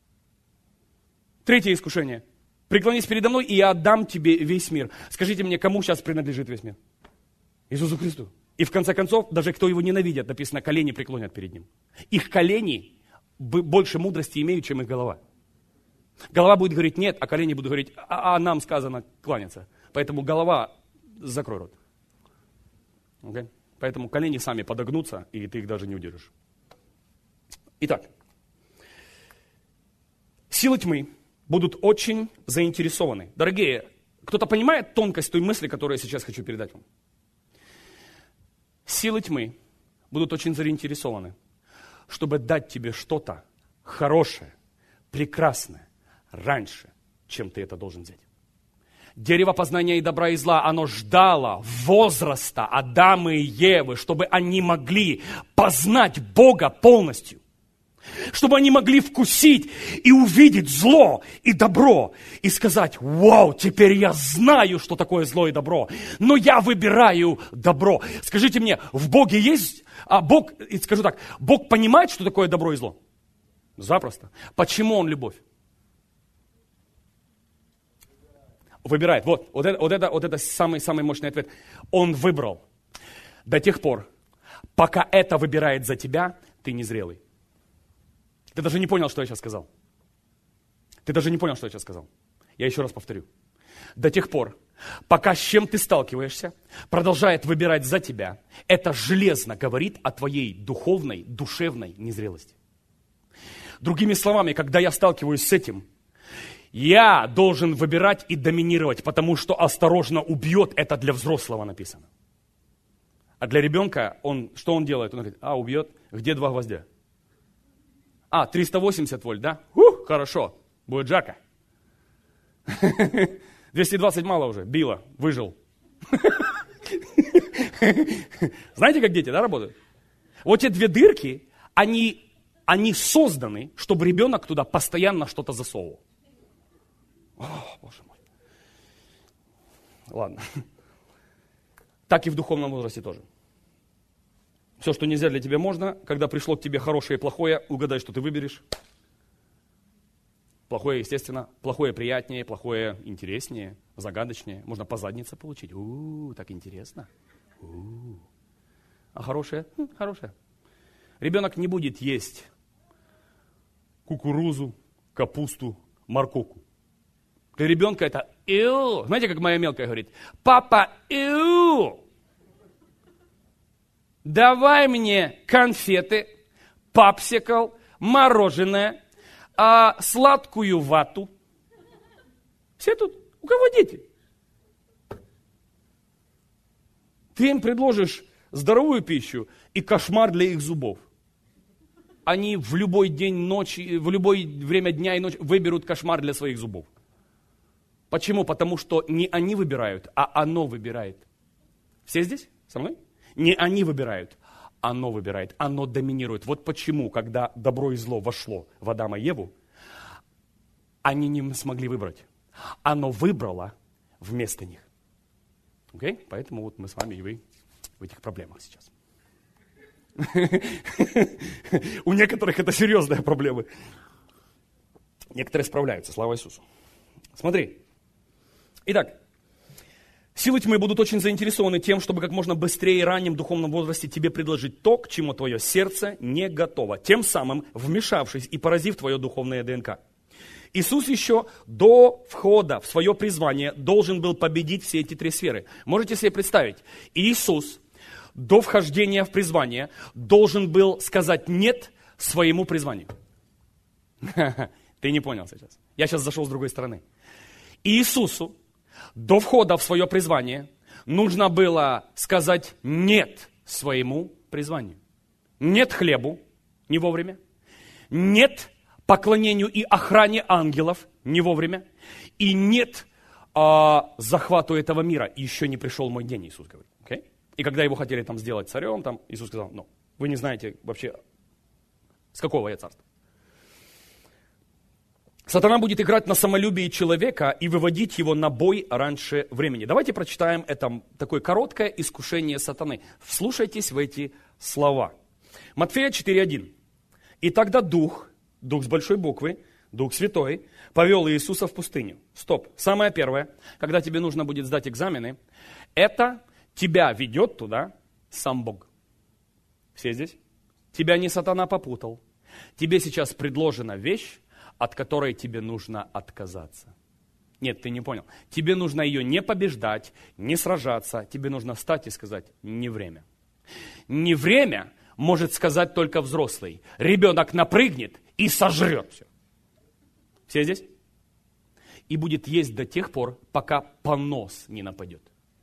3 искушение. Преклонись передо мной, и я отдам тебе весь мир. Скажите мне, кому сейчас принадлежит весь мир? Иисусу Христу. И в конце концов, даже кто его ненавидит, написано, колени преклонят перед ним. Их колени больше мудрости имеют, чем их голова. Голова будет говорить нет, а колени будут говорить, а нам сказано кланяться. Поэтому голова, закрой рот. Okay? Поэтому колени сами подогнутся, и ты их даже не удержишь. Итак, силы тьмы будут очень заинтересованы. Дорогие, кто-то понимает тонкость той мысли, которую я сейчас хочу передать вам? Силы тьмы будут очень заинтересованы, чтобы дать тебе что-то хорошее, прекрасное, раньше, чем ты это должен взять. Дерево познания и добра и зла, оно ждало возраста Адама и Евы, чтобы они могли познать Бога полностью. Чтобы они могли вкусить и увидеть зло и добро. И сказать, вау, теперь я знаю, что такое зло и добро. Но я выбираю добро. Скажите мне, в Боге есть... Бог, скажу так, Бог понимает, что такое добро и зло? Запросто. Почему Он любовь? Выбирает. Вот это самый мощный ответ. Он выбрал. До тех пор, пока это выбирает за тебя, ты незрелый. Ты даже не понял, что я сейчас сказал. Я еще раз повторю. До тех пор, пока с чем ты сталкиваешься, продолжает выбирать за тебя, это железно говорит о твоей духовной, душевной незрелости. Другими словами, когда я сталкиваюсь с этим, я должен выбирать и доминировать, потому что осторожно убьет, это для взрослого написано. А для ребенка, что он делает? Он говорит, убьет, где 2 гвоздя? 380 вольт, да? Хорошо, будет жарко. 220 мало уже, било, выжил. Знаете, как дети, да, работают? Вот эти 2 дырки, они созданы, чтобы ребенок туда постоянно что-то засовывал. Боже мой. Ладно. Так и в духовном возрасте тоже. Все, что нельзя для тебя, можно. Когда пришло к тебе хорошее и плохое, угадай, что ты выберешь. Плохое, естественно. Плохое приятнее, плохое интереснее, загадочнее. Можно по заднице получить. Так интересно. А хорошее? Хорошее. Ребенок не будет есть кукурузу, капусту, морковку. Для ребенка это «иу». Знаете, как моя мелкая говорит? Папа, «иу». Давай мне конфеты, папсикл, мороженое, сладкую вату. Все тут? У кого дети? Ты им предложишь здоровую пищу и кошмар для их зубов. Они в любой день ночи, в любое время дня и ночи выберут кошмар для своих зубов. Почему? Потому что не они выбирают, а оно выбирает. Все здесь со мной? Не они выбирают, оно выбирает, оно доминирует. Вот почему, когда добро и зло вошло в Адама и Еву, они не смогли выбрать. Оно выбрало вместо них. Окей? Поэтому вот мы с вами и вы в этих проблемах сейчас. У некоторых это серьезные проблемы. Некоторые справляются, слава Иисусу. Смотри. Итак, силы тьмы будут очень заинтересованы тем, чтобы как можно быстрее и раннем духовном возрасте тебе предложить то, к чему твое сердце не готово, тем самым вмешавшись и поразив твое духовное ДНК. Иисус еще до входа в свое призвание должен был победить все эти три сферы. Можете себе представить, Иисус до вхождения в призвание должен был сказать «нет» своему призванию. Ты не понял сейчас. Я сейчас зашел с другой стороны. Иисусу до входа в свое призвание нужно было сказать «нет» своему призванию. Нет хлебу не вовремя. Нет поклонению и охране ангелов не вовремя. И нет захвату этого мира. Еще не пришел мой день, Иисус говорит. Okay? И когда его хотели там сделать царем, там Иисус сказал, вы не знаете вообще, с какого я царства. Сатана будет играть на самолюбии человека и выводить его на бой раньше времени. Давайте прочитаем это такое короткое искушение сатаны. Вслушайтесь в эти слова. Матфея 4:1. И тогда Дух с большой буквы, Дух Святой, повел Иисуса в пустыню. Стоп. Самое первое, когда тебе нужно будет сдать экзамены, это тебя ведет туда сам Бог. Все здесь? Тебя не сатана попутал. Тебе сейчас предложена вещь, от которой тебе нужно отказаться. Нет, ты не понял. Тебе нужно ее не побеждать, не сражаться. Тебе нужно встать и сказать, не время. Не время может сказать только взрослый. Ребенок напрыгнет и сожрет все. Все здесь? И будет есть до тех пор, пока понос не нападет.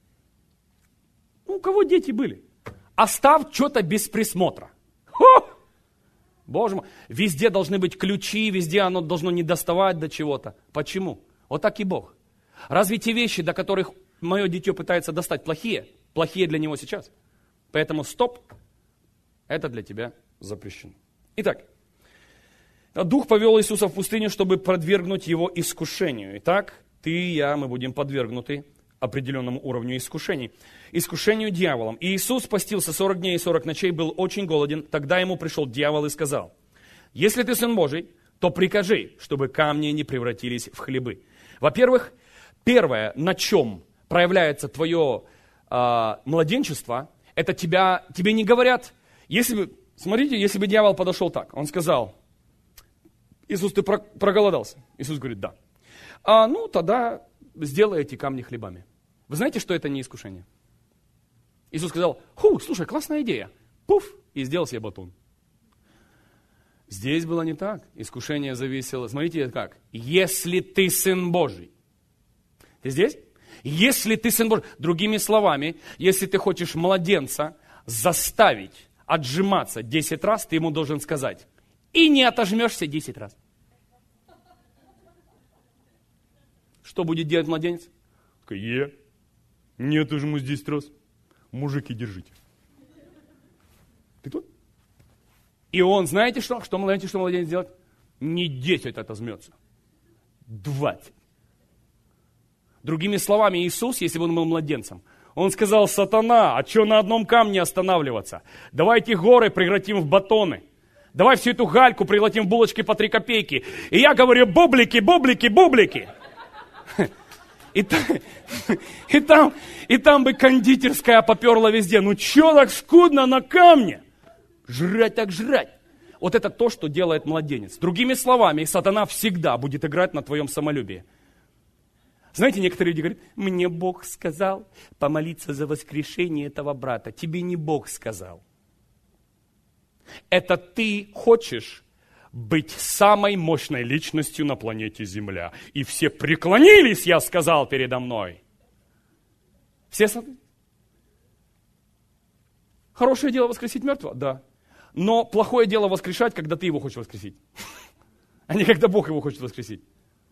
У кого дети были? Оставь что-то без присмотра. Хо! Боже мой, везде должны быть ключи, везде оно должно не доставать до чего-то. Почему? Вот так и Бог. Разве те вещи, до которых мое дитё пытается достать, плохие? Плохие для него сейчас. Поэтому стоп, это для тебя запрещено. Итак, Дух повел Иисуса в пустыню, чтобы подвергнуть его искушению. Итак, ты и я, мы будем подвергнуты определенному уровню искушений. Искушению дьяволом. И Иисус постился 40 дней и 40 ночей, был очень голоден. Тогда ему пришел дьявол и сказал, если ты Сын Божий, то прикажи, чтобы камни не превратились в хлебы. Во-первых, первое, на чем проявляется твое младенчество, это тебе не говорят, смотрите, если бы дьявол подошел так, он сказал, Иисус, ты проголодался? Иисус говорит, да. Тогда сделай эти камни хлебами. Вы знаете, что это не искушение? Иисус сказал, слушай, классная идея. Пуф, и сделал себе батон. Здесь было не так. Искушение зависело, смотрите как. Если ты Сын Божий. Ты здесь? Если ты Сын Божий. Другими словами, если ты хочешь младенца заставить отжиматься 10 раз, ты ему должен сказать, и не отожмешься 10 раз. Что будет делать младенец? Не отожмусь 10 раз. Мужики, держите. Ты тут? И он, знаете что? Что младенец делает? Не 10 отожмется. 20. Другими словами, Иисус, если бы он был младенцем, он сказал, сатана, а что на одном камне останавливаться? Давайте горы превратим в батоны. Давай всю эту гальку превратим в булочки по 3 копейки. И я говорю, бублики, бублики, бублики. И там бы кондитерская поперла везде. Че так скудно на камне? Жрать так жрать. Вот это то, что делает младенец. Другими словами, сатана всегда будет играть на твоем самолюбии. Знаете, некоторые люди говорят, мне Бог сказал помолиться за воскрешение этого брата. Тебе не Бог сказал. Это ты хочешь быть самой мощной личностью на планете Земля. И все преклонились, я сказал, передо мной. Все смотрят. Хорошее дело воскресить мертвого? Да. Но плохое дело воскрешать, когда ты его хочешь воскресить. А не когда Бог его хочет воскресить.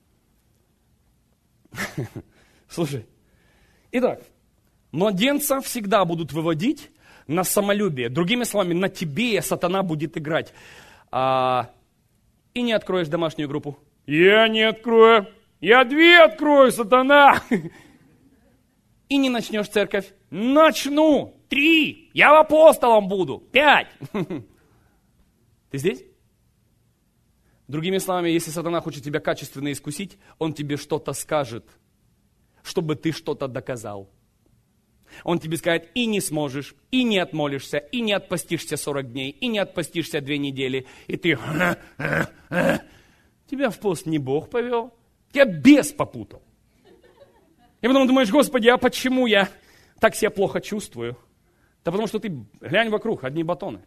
Слушай. Итак, младенца всегда будут выводить на самолюбие. Другими словами, на тебе сатана будет играть. И не откроешь домашнюю группу. Я не открою. Я 2 открою, сатана. И не начнешь церковь. Начну. 3. Я апостолом буду. 5. Ты здесь? Другими словами, если сатана хочет тебя качественно искусить, он тебе что-то скажет, чтобы ты что-то доказал. Он тебе скажет, и не сможешь, и не отмолишься, и не отпостишься 40 дней, и не отпостишься 2 недели. И ты, тебя в пост не Бог повел, тебя бес попутал. И потом думаешь, Господи, а почему я так себя плохо чувствую? Да потому что ты, глянь вокруг, одни батоны.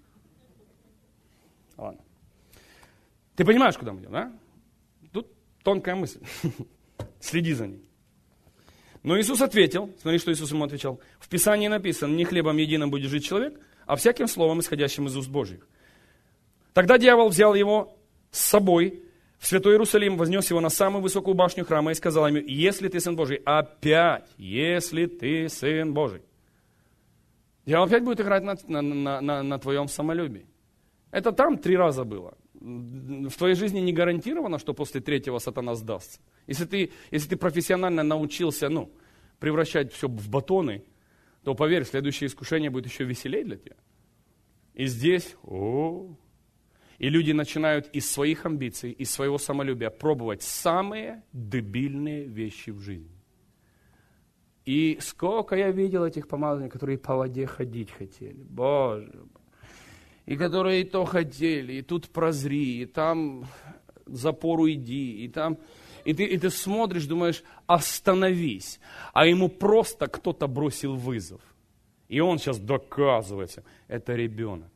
Ладно. Ты понимаешь, куда мы идем, да? Тут тонкая мысль. Следи за ней. Но Иисус ответил, смотри, что Иисус ему отвечал. В Писании написано, не хлебом единым будет жить человек, а всяким словом, исходящим из уст Божьих. Тогда дьявол взял его с собой в Святой Иерусалим, вознес его на самую высокую башню храма и сказал ему, если ты Сын Божий, опять, если ты Сын Божий. Дьявол опять будет играть на твоем самолюбии. Это там 3 раза было. В твоей жизни не гарантировано, что после 3-го сатана сдастся. Если ты профессионально научился превращать все в батоны, то поверь, следующее искушение будет еще веселее для тебя. И здесь, и люди начинают из своих амбиций, из своего самолюбия пробовать самые дебильные вещи в жизни. И сколько я видел этих помазанников, которые по воде ходить хотели. Боже мой. И которые и то хотели, и тут прозри, и там запору иди, и ты смотришь, думаешь, остановись. А ему просто кто-то бросил вызов. И он сейчас доказывается. Это ребенок.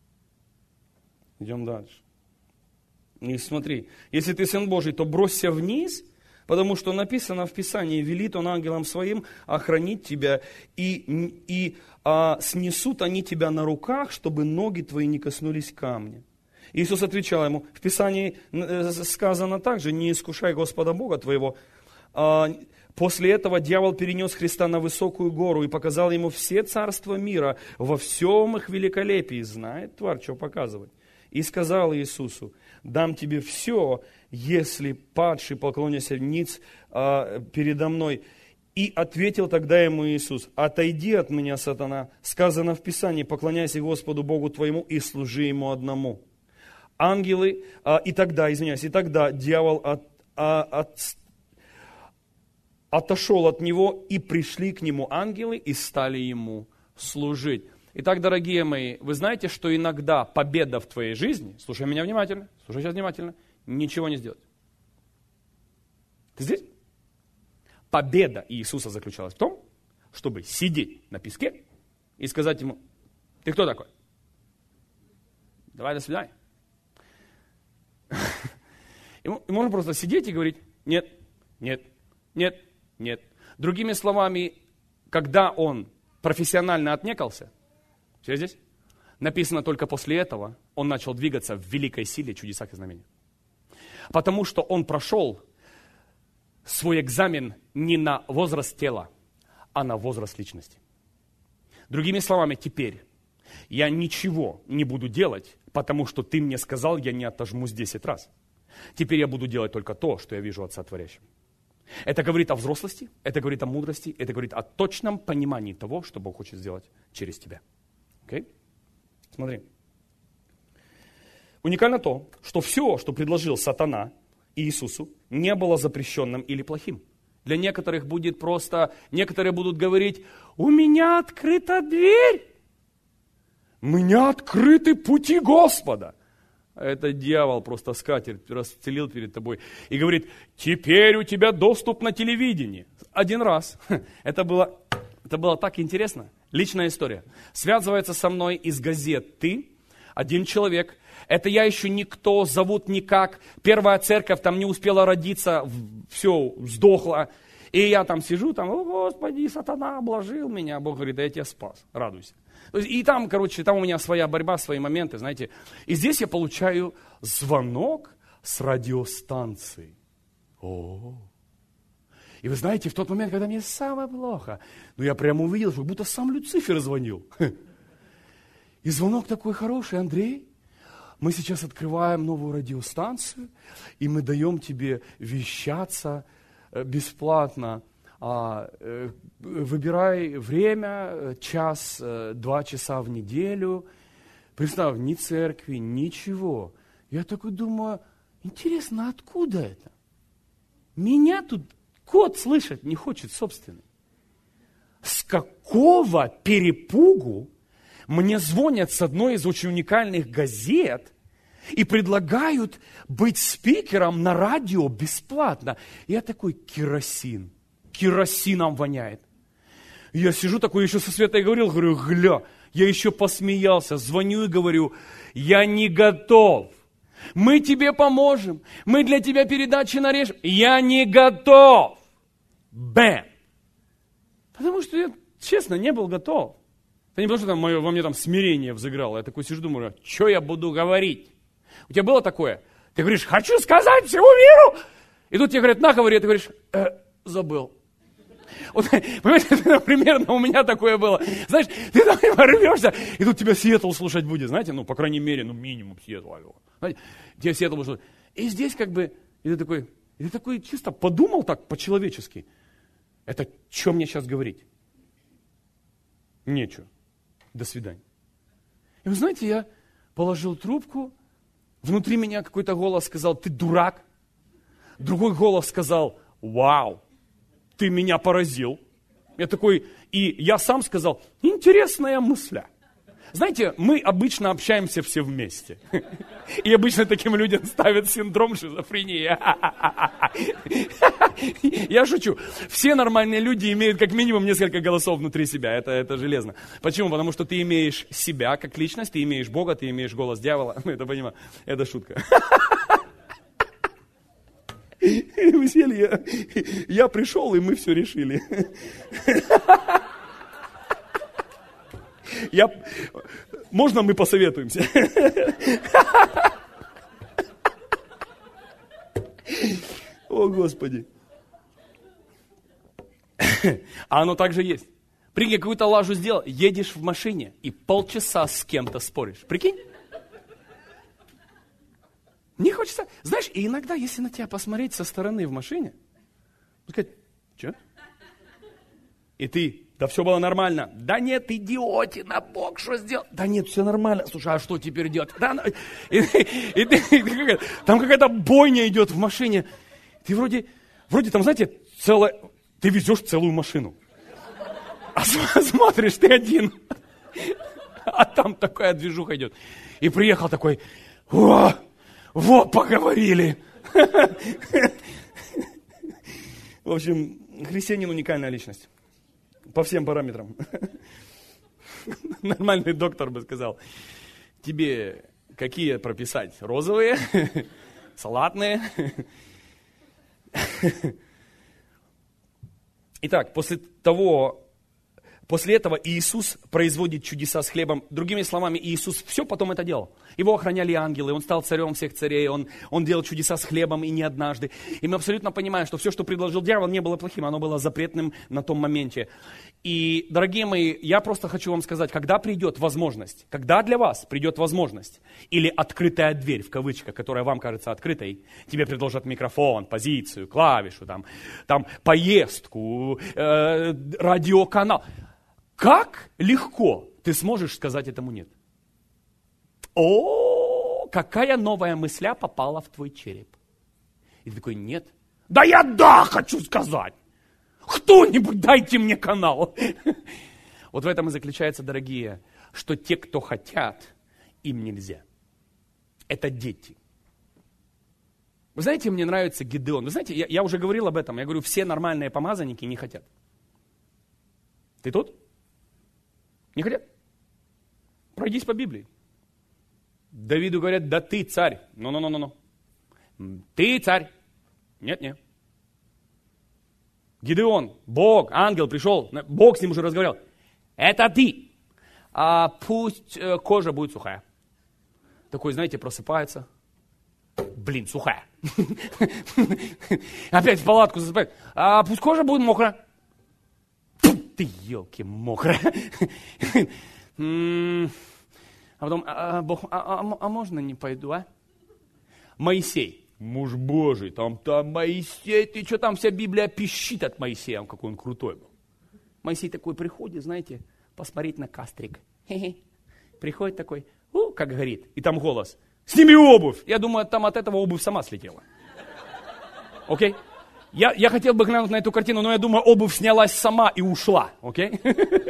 Идем дальше. И смотри, если ты Сын Божий, то бросься вниз, потому что написано в Писании, велит он ангелам своим охранить тебя, и снесут они тебя на руках, чтобы ноги твои не коснулись камня. Иисус отвечал ему, в Писании сказано также, не искушай Господа Бога твоего. После этого дьявол перенес Христа на высокую гору и показал ему все царства мира во всем их великолепии. Знает тварь, что показывать. И сказал Иисусу, дам тебе все, если падший поклонишься ниц передо мной. И ответил тогда ему Иисус, отойди от меня, сатана, сказано в Писании, поклоняйся Господу Богу твоему и служи Ему одному. Ангелы, и тогда дьявол отошел от него, и пришли к нему ангелы, и стали ему служить. Итак, дорогие мои, вы знаете, что иногда победа в твоей жизни, слушай меня внимательно, слушай сейчас внимательно, ничего не сделать. Ты здесь? Победа Иисуса заключалась в том, чтобы сидеть на песке и сказать ему, ты кто такой? Давай, до свидания. И можно просто сидеть и говорить, нет, нет, нет, нет. Другими словами, когда он профессионально отнекался, все здесь? Написано, только после этого он начал двигаться в великой силе, чудесах и знамениях. Потому что он прошел свой экзамен не на возраст тела, а на возраст личности. Другими словами, теперь я ничего не буду делать, потому что ты мне сказал, я не отожмусь 10 раз. Теперь я буду делать только то, что я вижу Отца Творящего. Это говорит о взрослости, это говорит о мудрости, это говорит о точном понимании того, что Бог хочет сделать через тебя. Окей? Смотри. Уникально то, что все, что предложил сатана Иисусу, не было запрещенным или плохим. Для некоторых будет просто, некоторые будут говорить, у меня открыта дверь, у меня открыты пути Господа. А это дьявол просто скатерть расстелил перед тобой и говорит, теперь у тебя доступ на телевидение. Один раз. Это было так интересно. Личная история. Связывается со мной из газеты один человек. Это я еще никто, зовут никак. Первая церковь там не успела родиться, все, сдохла. И я там сижу, о Господи, сатана обложил меня. Бог говорит, да я тебя спас, радуйся. И там, там у меня своя борьба, свои моменты, знаете. И здесь я получаю звонок с радиостанции. И вы знаете, в тот момент, когда мне самое плохо, я прямо увидел, что будто сам Люцифер звонил. И звонок такой хороший, Андрей, мы сейчас открываем новую радиостанцию, и мы даем тебе вещаться бесплатно. Выбирай время, час, 2 часа в неделю. Представь, ни церкви, ничего. Я такой думаю, Интересно, откуда это? Меня тут кот слышать не хочет собственный. С какого перепугу мне звонят с одной из очень уникальных газет и предлагают быть спикером на радио бесплатно? Я такой, керосином воняет. Я сижу такой, еще со Светой говорил, говорю, гля, я еще посмеялся, звоню и говорю, я не готов. Мы тебе поможем, мы для тебя передачи нарежем. Я не готов. Бэм. Потому что я, честно, не был готов. Это не потому, что там во мне там смирение взыграло. Я такой сижу, думаю, что я буду говорить? У тебя было такое? Ты говоришь, хочу сказать всему миру. И тут тебе говорят, на, говори, а ты говоришь, забыл. Вот, понимаете, примерно у меня такое было. Знаешь, ты там ворвешься, и тут тебя Сиэтл слушать будет, знаете, ну, по крайней мере, ну, минимум Сиэтл. Знаете, тебя Сиэтл будет слушать. И здесь как бы, и ты такой чисто подумал так по-человечески. Это что мне сейчас говорить? Нечего. До свидания. И вы знаете, я положил трубку, внутри меня какой-то голос сказал, ты дурак. Другой голос сказал, вау. Ты меня поразил. Я такой, и я сам сказал, интересная мысля. Знаете, мы обычно общаемся все вместе. И обычно таким людям ставят синдром шизофрении. Я шучу. Все нормальные люди имеют как минимум несколько голосов внутри себя. Это железно. Почему? Потому что ты имеешь себя как личность, ты имеешь Бога, ты имеешь голос дьявола. Мы это понимаем. Это шутка. Веселье. Я пришел, и мы все решили. Можно мы посоветуемся? О, Господи. А оно так же есть. Прикинь, какую-то лажу сделал, едешь в машине и полчаса с кем-то споришь. Прикинь? Не хочется, знаешь, и иногда, если на тебя посмотреть со стороны в машине, сказать, что? И ты, да все было нормально. Да нет, идиотина, Бог, что сделал? Да нет, все нормально. Слушай, а что теперь делать? Да, там какая-то бойня идет в машине. Ты вроде там, знаете, ты везешь целую машину. А смотришь, ты один. А там такая движуха идет. И приехал такой, вот, поговорили. В общем, христианин уникальная личность. По всем параметрам. Нормальный доктор бы сказал, тебе какие прописать? Розовые? Салатные? Итак, после этого Иисус производит чудеса с хлебом. Другими словами, Иисус все потом это делал. Его охраняли ангелы, Он стал царем всех царей, Он делал чудеса с хлебом и не однажды. И мы абсолютно понимаем, что все, что предложил дьявол, не было плохим, оно было запретным на том моменте. И, дорогие мои, я просто хочу вам сказать, когда придет возможность, когда для вас придет возможность, или открытая дверь, в кавычках, которая вам кажется открытой, тебе предложат микрофон, позицию, клавишу, там поездку, радиоканал. Как легко ты сможешь сказать этому нет? О, какая новая мысля попала в твой череп. И ты такой, нет. Да я хочу сказать. Кто-нибудь дайте мне канал. Вот в этом и заключается, дорогие, что те, кто хотят, им нельзя. Это дети. Вы знаете, мне нравится Гидеон. Вы знаете, я уже говорил об этом. Я говорю, все нормальные помазанники не хотят. Ты тут? Не хотят? Пройдись по Библии. Давиду говорят, да ты царь. Ну. Ты царь. Нет. Гидеон, Бог, ангел пришел, Бог с ним уже разговаривал. Это ты. А пусть кожа будет сухая. Такой, знаете, просыпается. Блин, сухая. Опять в палатку засыпает. А пусть кожа будет мокрая. Ты, елки, мокрая. А потом, Бог, можно не пойду, а? Моисей, муж Божий, там Моисей, ты что там, вся Библия пищит от Моисея, какой он крутой был. Моисей такой приходит, знаете, посмотреть на кастрик. Приходит такой, как горит, и там голос, сними обувь. Я думаю, там от этого обувь сама слетела. Окей? Я хотел бы глянуть на эту картину, но я думаю, обувь снялась сама и ушла. Окей?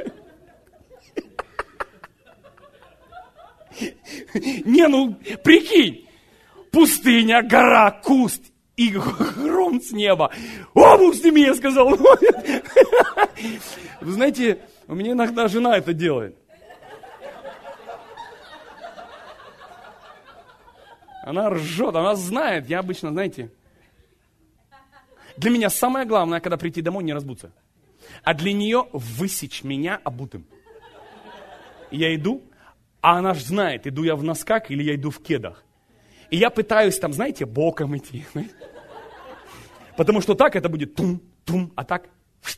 Не, ну, прикинь. Пустыня, гора, куст и гром с неба. Обувь сними, я сказал. Вы знаете, у меня иногда жена это делает. Она ржет, она знает. Я обычно, знаете, для меня самое главное, когда прийти домой, не разбуться. А для нее высечь меня обутым. Я иду, а она же знает, иду я в носках или я иду в кедах. И я пытаюсь там, знаете, боком идти. Потому что так это будет тум-тум, а так...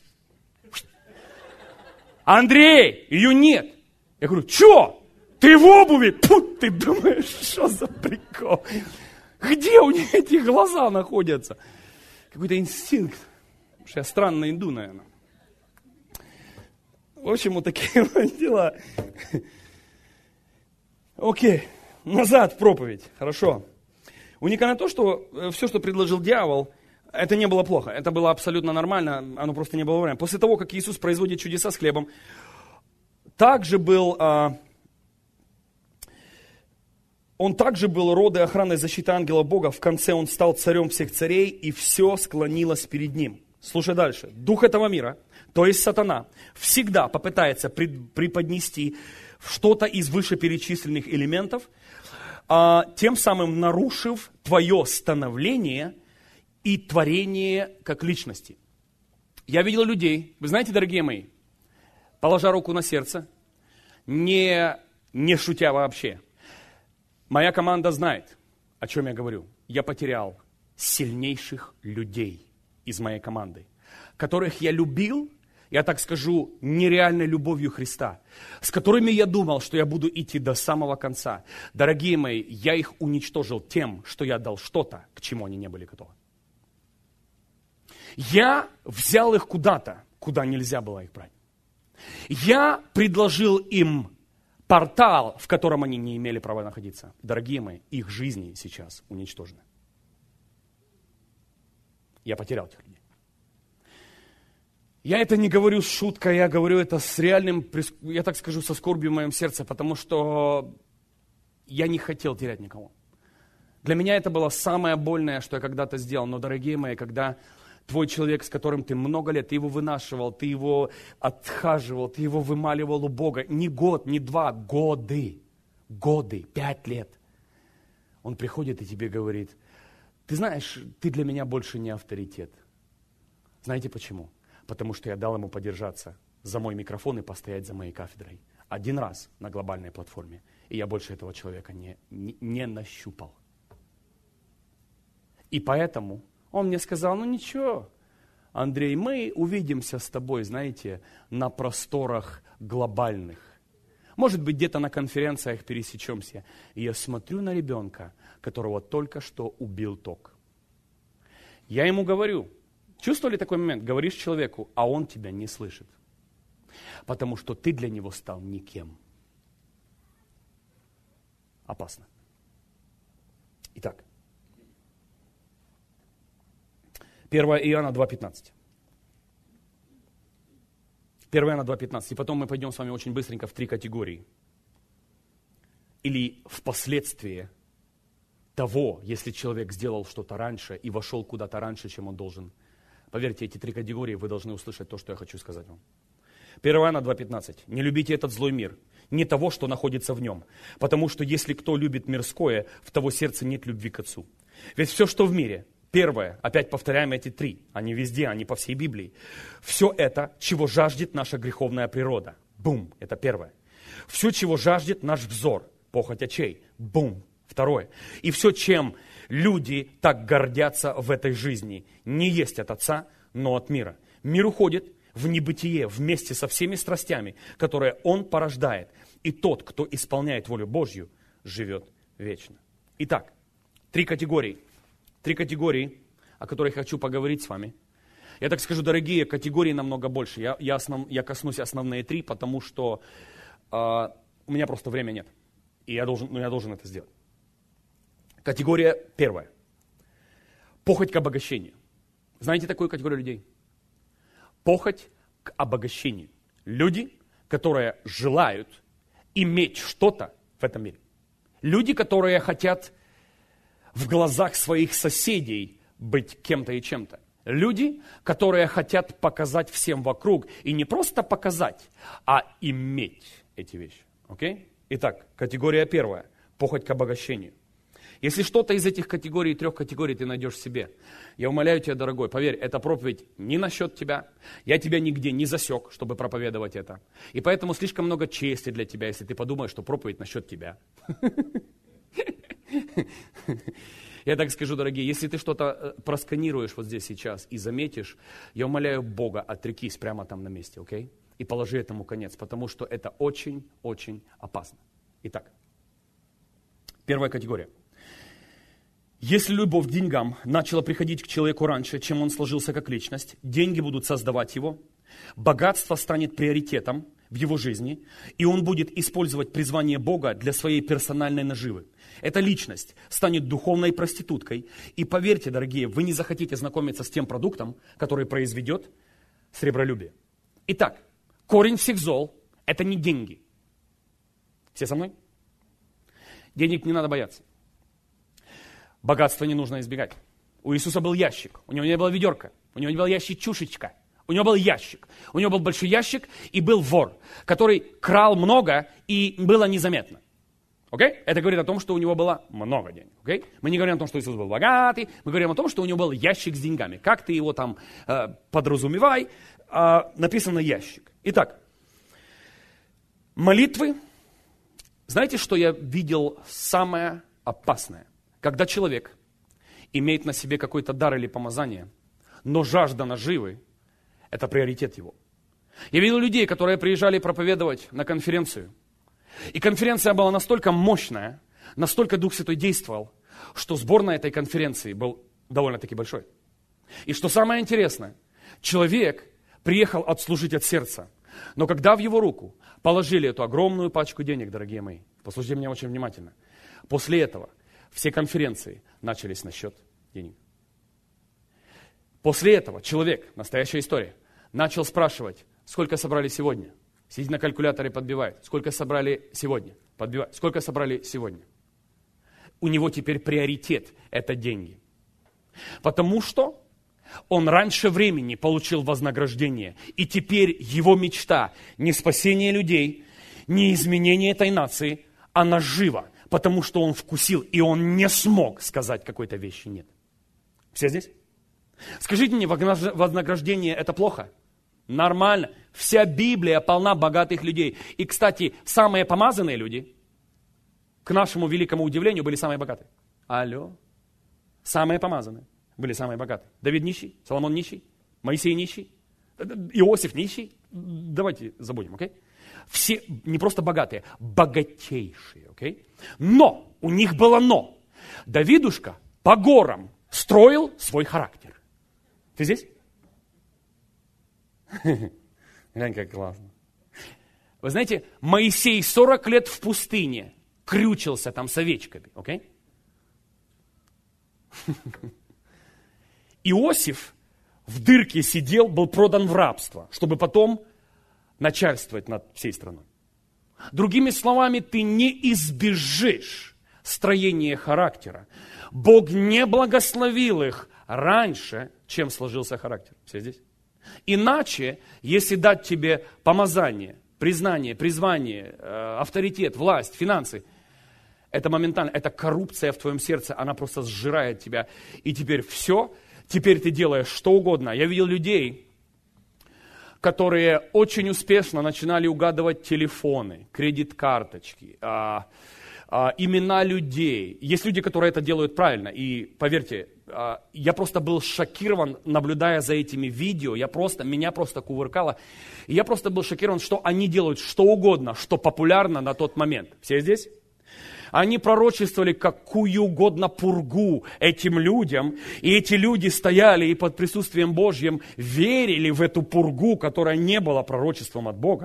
Андрей, ее нет. Я говорю, что? Ты в обуви? Пу, ты думаешь, что за прикол? Где у нее эти глаза находятся? Какой-то инстинкт. Потому что я странно иду, наверное. В общем, вот такие вот дела. Окей, назад в проповедь. Хорошо. Уникально то, что все, что предложил дьявол, это не было плохо. Это было абсолютно нормально, оно просто не было вовремя. После того, как Иисус производит чудеса с хлебом, Он также был роды охраны защиты ангела Бога. В конце он стал царем всех царей, и все склонилось перед ним. Слушай дальше. Дух этого мира, то есть сатана, всегда попытается преподнести что-то из вышеперечисленных элементов, тем самым нарушив твое становление и творение как личности. Я видел людей, вы знаете, дорогие мои, положа руку на сердце, не шутя вообще, моя команда знает, о чем я говорю. Я потерял сильнейших людей из моей команды, которых я любил, я так скажу, нереальной любовью Христа, с которыми я думал, что я буду идти до самого конца. Дорогие мои, я их уничтожил тем, что я дал что-то, к чему они не были готовы. Я взял их куда-то, куда нельзя было их брать. Я предложил им портал, в котором они не имели права находиться. Дорогие мои, их жизни сейчас уничтожены. Я потерял этих людей. Я это не говорю с шуткой, я говорю это с реальным, я так скажу, со скорбью в моем сердце, потому что я не хотел терять никого. Для меня это было самое больное, что я когда-то сделал. Но, дорогие мои, когда твой человек, с которым ты много лет, ты его вынашивал, ты его отхаживал, ты его вымаливал у Бога, не год, не 2, годы, 5 лет. Он приходит и тебе говорит, ты знаешь, ты для меня больше не авторитет. Знаете почему? Потому что я дал ему подержаться за мой микрофон и постоять за моей кафедрой. 1 раз на глобальной платформе. И я больше этого человека не нащупал. И поэтому он мне сказал, ну ничего, Андрей, мы увидимся с тобой, знаете, на просторах глобальных. Может быть, где-то на конференциях пересечемся. И я смотрю на ребенка, которого только что убил ток. Я ему говорю, чувствовали такой момент? Говоришь человеку, а он тебя не слышит. Потому что ты для него стал никем. Опасно. Итак. 1 Иоанна 2,15. 1 Иоанна 2,15. И потом мы пойдем с вами очень быстренько в 3 категории. Или впоследствии того, если человек сделал что-то раньше и вошел куда-то раньше, чем он должен. Поверьте, эти 3 категории вы должны услышать то, что я хочу сказать вам. 1 Иоанна 2,15. Не любите этот злой мир, не того, что находится в нем. Потому что если кто любит мирское, в того сердце нет любви к Отцу. Ведь все, что в мире, первое, опять повторяем эти 3, они везде, они по всей Библии. Все это, чего жаждет наша греховная природа. Бум, это первое. Все, чего жаждет наш взор, похоть очей. Бум, второе. И все, чем люди так гордятся в этой жизни, не есть от Отца, но от мира. Мир уходит в небытие вместе со всеми страстями, которые он порождает. И тот, кто исполняет волю Божью, живет вечно. Итак, 3 категории. 3 категории, о которых я хочу поговорить с вами. Я так скажу, дорогие, категорий намного больше. Я коснусь основные 3, потому что у меня просто времени нет. И я должен это сделать. Категория первая. Похоть к обогащению. Знаете такую категорию людей? Похоть к обогащению. Люди, которые желают иметь что-то в этом мире. Люди, которые хотят в глазах своих соседей быть кем-то и чем-то. Люди, которые хотят показать всем вокруг. И не просто показать, а иметь эти вещи. Окей? Итак, категория первая. Похоть к обогащению. Если что-то из этих категорий, 3 категорий ты найдешь в себе, я умоляю тебя, дорогой, поверь, эта проповедь не насчет тебя. Я тебя нигде не засек, чтобы проповедовать это. И поэтому слишком много чести для тебя, если ты подумаешь, что проповедь насчет тебя. Я так скажу, дорогие, если ты что-то просканируешь вот здесь сейчас и заметишь, я умоляю Бога, отрекись прямо там на месте, окей? И положи этому конец, потому что это очень-очень опасно. Итак, первая категория. Если любовь к деньгам начала приходить к человеку раньше, чем он сложился как личность, деньги будут создавать его, богатство станет приоритетом в его жизни, и он будет использовать призвание Бога для своей персональной наживы. Эта личность станет духовной проституткой, и поверьте, дорогие, вы не захотите знакомиться с тем продуктом, который произведет сребролюбие. Итак, корень всех зол – это не деньги. Все со мной? Денег не надо бояться. Богатства не нужно избегать. У Иисуса был ящик, у него не было ведерка, у него не был ящик-чушечка, у него был ящик. У него был большой ящик и был вор, который крал много и было незаметно. Окей? Это говорит о том, что у него было много денег. Окей? Мы не говорим о том, что Иисус был богатый, мы говорим о том, что у него был ящик с деньгами. Как ты его там подразумевай, написано ящик. Итак, молитвы. Знаете, что я видел самое опасное? Когда человек имеет на себе какой-то дар или помазание, но жажда наживы – это приоритет его. Я видел людей, которые приезжали проповедовать на конференцию. И конференция была настолько мощная, настолько Дух Святой действовал, что сбор на этой конференции был довольно-таки большой. И что самое интересное, человек приехал отслужить от сердца, но когда в его руку положили эту огромную пачку денег, дорогие мои, послушайте меня очень внимательно, после этого все конференции начались на счет денег. После этого человек, настоящая история, начал спрашивать, сколько собрали сегодня. Сидит на калькуляторе, подбивает. Сколько собрали сегодня? Подбивает. Сколько собрали сегодня? У него теперь приоритет – это деньги. Потому что он раньше времени получил вознаграждение. И теперь его мечта не спасение людей, не изменение этой нации, а нажива. Потому что он вкусил, и он не смог сказать какой-то вещи нет. Все здесь? Скажите мне, вознаграждение – это плохо? Нормально. Вся Библия полна богатых людей. И, кстати, самые помазанные люди, к нашему великому удивлению, были самые богатые. Алло. Самые помазанные были самые богатые. Давид нищий, Соломон нищий, Моисей нищий, Иосиф нищий. Давайте забудем, окей? Все не просто богатые, богатейшие, окей? Но, у них было но. Давидушка по горам строил свой характер. Ты здесь? Глянь, как классно. Вы знаете, Моисей 40 лет в пустыне крючился там с овечками, окей? Иосиф в дырке сидел, был продан в рабство, чтобы потом начальствовать над всей страной. Другими словами, ты не избежишь строения характера. Бог не благословил их раньше, чем сложился характер. Все здесь? Иначе, если дать тебе помазание, признание, призвание, авторитет, власть, финансы, это моментально, это коррупция в твоем сердце, она просто сжирает тебя. И теперь все, теперь ты делаешь что угодно. Я видел людей, которые очень успешно начинали угадывать телефоны, кредит-карточки, имена людей. Есть люди, которые это делают правильно. И поверьте, я просто был шокирован, наблюдая за этими видео. Меня просто кувыркало. И я просто был шокирован, что они делают что угодно, что популярно на тот момент. Все здесь? Они пророчествовали какую угодно пургу этим людям. И эти люди стояли и под присутствием Божьим верили в эту пургу, которая не была пророчеством от Бога.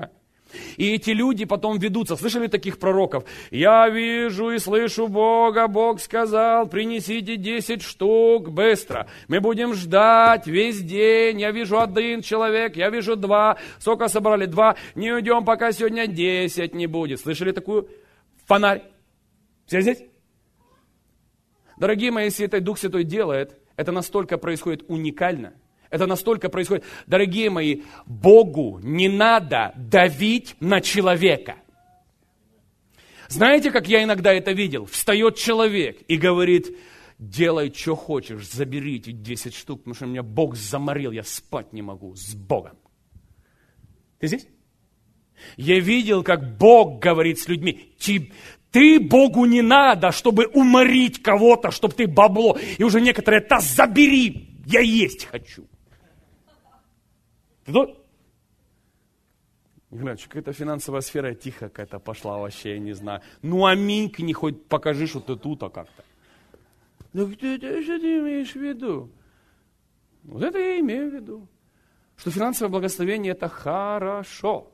И эти люди потом ведутся. Слышали таких пророков? Я вижу и слышу Бога. Бог сказал, принесите 10 штук быстро. Мы будем ждать весь день. Я вижу 1 человек, я вижу 2. Сколько собрали? 2. Не уйдем, пока сегодня 10 не будет. Слышали такую? Фонарь. Все здесь? Дорогие мои, если это Дух Святой делает, это настолько происходит уникально. Это настолько происходит. Дорогие мои, Богу не надо давить на человека. Знаете, как я иногда это видел? Встает человек и говорит, делай, что хочешь, заберите 10 штук, потому что меня Бог заморил, я спать не могу с Богом. Ты здесь? Я видел, как Бог говорит с людьми, ты Богу не надо, чтобы уморить кого-то, чтобы ты бабло. И уже некоторые, забери, я есть хочу. Какая-то финансовая сфера тихо какая-то пошла вообще, я не знаю. Ну аминь-ка, хоть покажи, что ты тут, а как-то. Ну что ты имеешь в виду? Вот это я имею в виду. Что финансовое благословение это хорошо.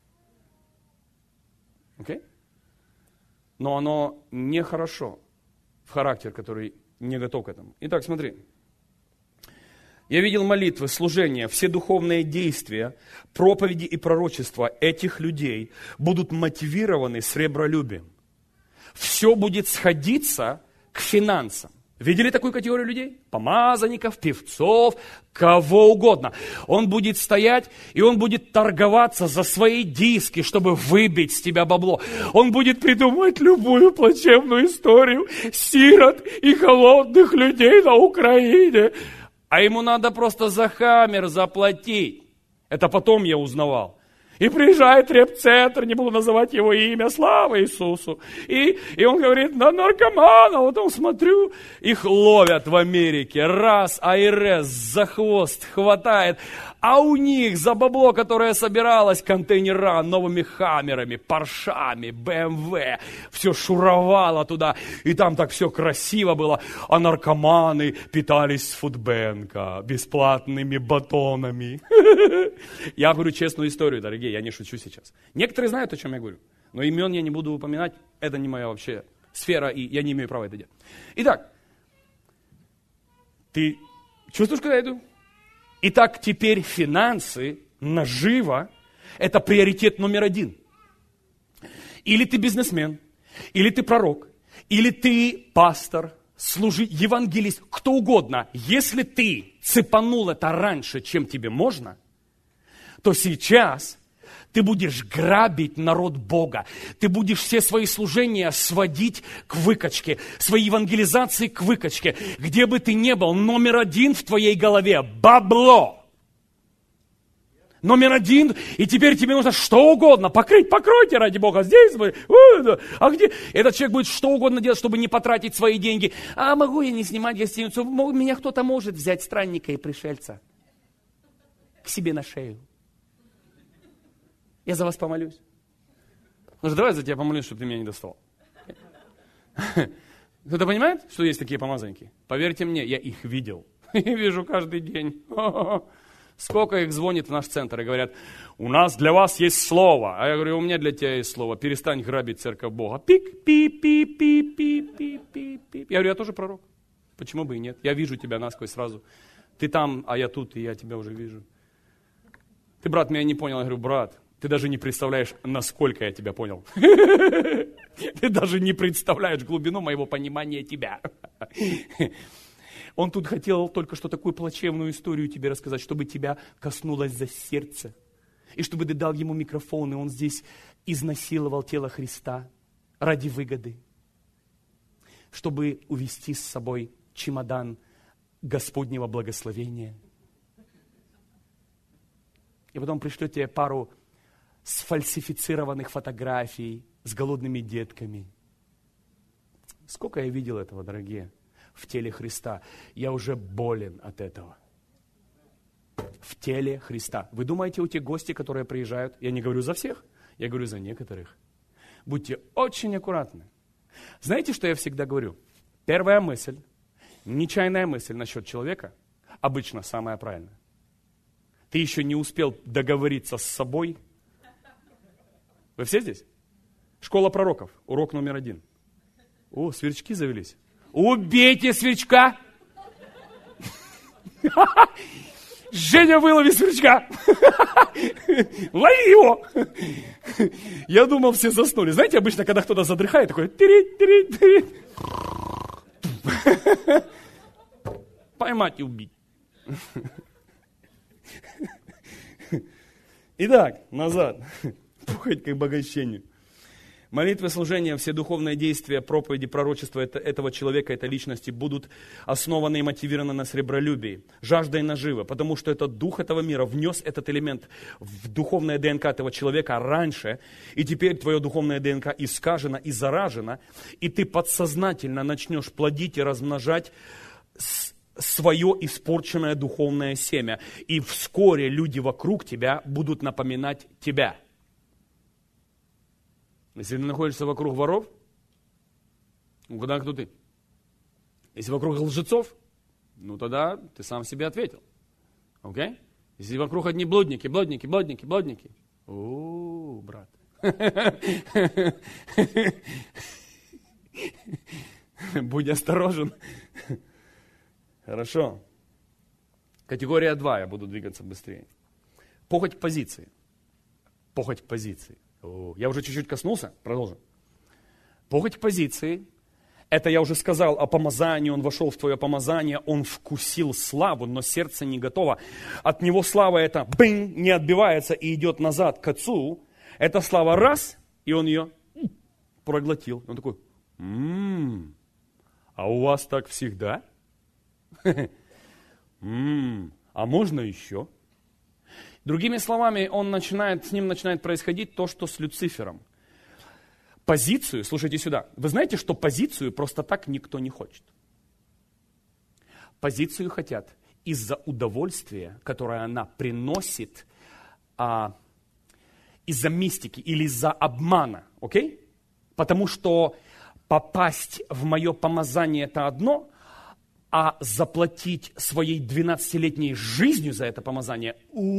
Окей? Но оно нехорошо в характер, который не готов к этому. Итак, смотри. Я видел молитвы, служения, все духовные действия, проповеди и пророчества этих людей будут мотивированы сребролюбием. Все будет сходиться к финансам. Видели такую категорию людей? Помазанников, певцов, кого угодно. Он будет стоять, и он будет торговаться за свои диски, чтобы выбить с тебя бабло. Он будет придумывать любую плачевную историю сирот и холодных людей на Украине. А ему надо просто за хаммер заплатить. Это потом я узнавал. И приезжает реп-центр, не буду называть его имя, слава Иисусу. И он говорит, на наркомана, вот он смотрю, их ловят в Америке. Раз, АРС за хвост хватает. А у них за бабло, которое собиралось, контейнера новыми хаммерами, поршами, БМВ, все шуровало туда. И там так все красиво было. А наркоманы питались с фудбэнка, бесплатными батонами. Я говорю честную историю, дорогие, я не шучу сейчас. Некоторые знают, о чем я говорю. Но имен я не буду упоминать. Это не моя вообще сфера, и я не имею права это делать. Итак, ты чувствуешь, куда я иду? Итак, теперь финансы, нажива, это приоритет номер 1. Или ты бизнесмен, или ты пророк, или ты пастор, евангелист, кто угодно. Если ты цепанул это раньше, чем тебе можно, то сейчас ты будешь грабить народ Бога. Ты будешь все свои служения сводить к выкачке, свои евангелизации к выкачке. Где бы ты ни был, номер 1 в твоей голове – бабло. Номер 1, и теперь тебе нужно что угодно покрыть. Покройте, ради Бога, здесь вы. А где? Этот человек будет что угодно делать, чтобы не потратить свои деньги. А могу я не снимать гостиницу? Меня кто-то может взять, странника и пришельца, к себе на шею. Я за вас помолюсь. Ну же, давай за тебя помолюсь, чтобы ты меня не достал. Кто-то понимает, что есть такие помазанники? Поверьте мне, я их видел. Вижу каждый день. Сколько их звонит в наш центр и говорят, у нас для вас есть слово. А я говорю, у меня для тебя есть слово. Перестань грабить церковь Бога. Пик, пи, пи, пи, пи, пи, пи, пи. Я говорю, я тоже пророк. Почему бы и нет? Я вижу тебя насквозь сразу. Ты там, а я тут, и я тебя уже вижу. Ты, брат, меня не понял. Я говорю, брат, ты даже не представляешь, насколько я тебя понял. Ты даже не представляешь глубину моего понимания тебя. Он тут хотел только что такую плачевную историю тебе рассказать, чтобы тебя коснулось за сердце. И чтобы ты дал ему микрофон, и он здесь изнасиловал тело Христа ради выгоды. Чтобы увести с собой чемодан Господнего благословения. И потом пришлет тебе пару сфальсифицированных фотографий с голодными детками. Сколько я видел этого, дорогие, в теле Христа. Я уже болен от этого. В теле Христа. Вы думаете, у тех гостей, которые приезжают, я не говорю за всех, я говорю за некоторых. Будьте очень аккуратны. Знаете, что я всегда говорю? Первая мысль, нечаянная мысль насчет человека, обычно самая правильная. Ты еще не успел договориться с собой, Вы все здесь? Школа пророков, урок номер 1. О, сверчки завелись. Убейте сверчка! Женя, вылови сверчка! Лови его! Я думал, все заснули. Знаете, обычно, когда кто-то задрыхает, такой тирит. Поймать и убить. Итак, назад. Похоть к обогащению. Молитвы, служения, все духовные действия, проповеди, пророчества этого человека, этой личности будут основаны и мотивированы на сребролюбии, жаждой наживы, потому что этот дух этого мира внес этот элемент в духовное ДНК этого человека раньше, и теперь твое духовное ДНК искажено и заражено, и ты подсознательно начнешь плодить и размножать свое испорченное духовное семя, и вскоре люди вокруг тебя будут напоминать тебя. Если ты находишься вокруг воров, угадай, кто ты. Если вокруг лжецов, ну тогда ты сам себе ответил. Окей? Если вокруг одни блудники. О, брат. Будь осторожен. Хорошо. Категория 2, я буду двигаться быстрее. Похоть к позиции. Похоть к позиции. Я уже чуть-чуть коснулся, продолжим. Похоть к позиции, это я уже сказал о помазании, он вошел в твое помазание, он вкусил славу, но сердце не готово. От него слава эта, не отбивается и идет назад к Отцу. Эта слава раз, и он ее проглотил. Он такой, а у вас так всегда? А можно еще? Другими словами, с ним начинает происходить то, что с Люцифером. Позицию, слушайте сюда, вы знаете, что позицию просто так никто не хочет. Позицию хотят из-за удовольствия, которое она приносит, из-за мистики или из-за обмана, окей? Потому что попасть в мое помазание – это одно, а заплатить своей 12-летней жизнью за это помазание,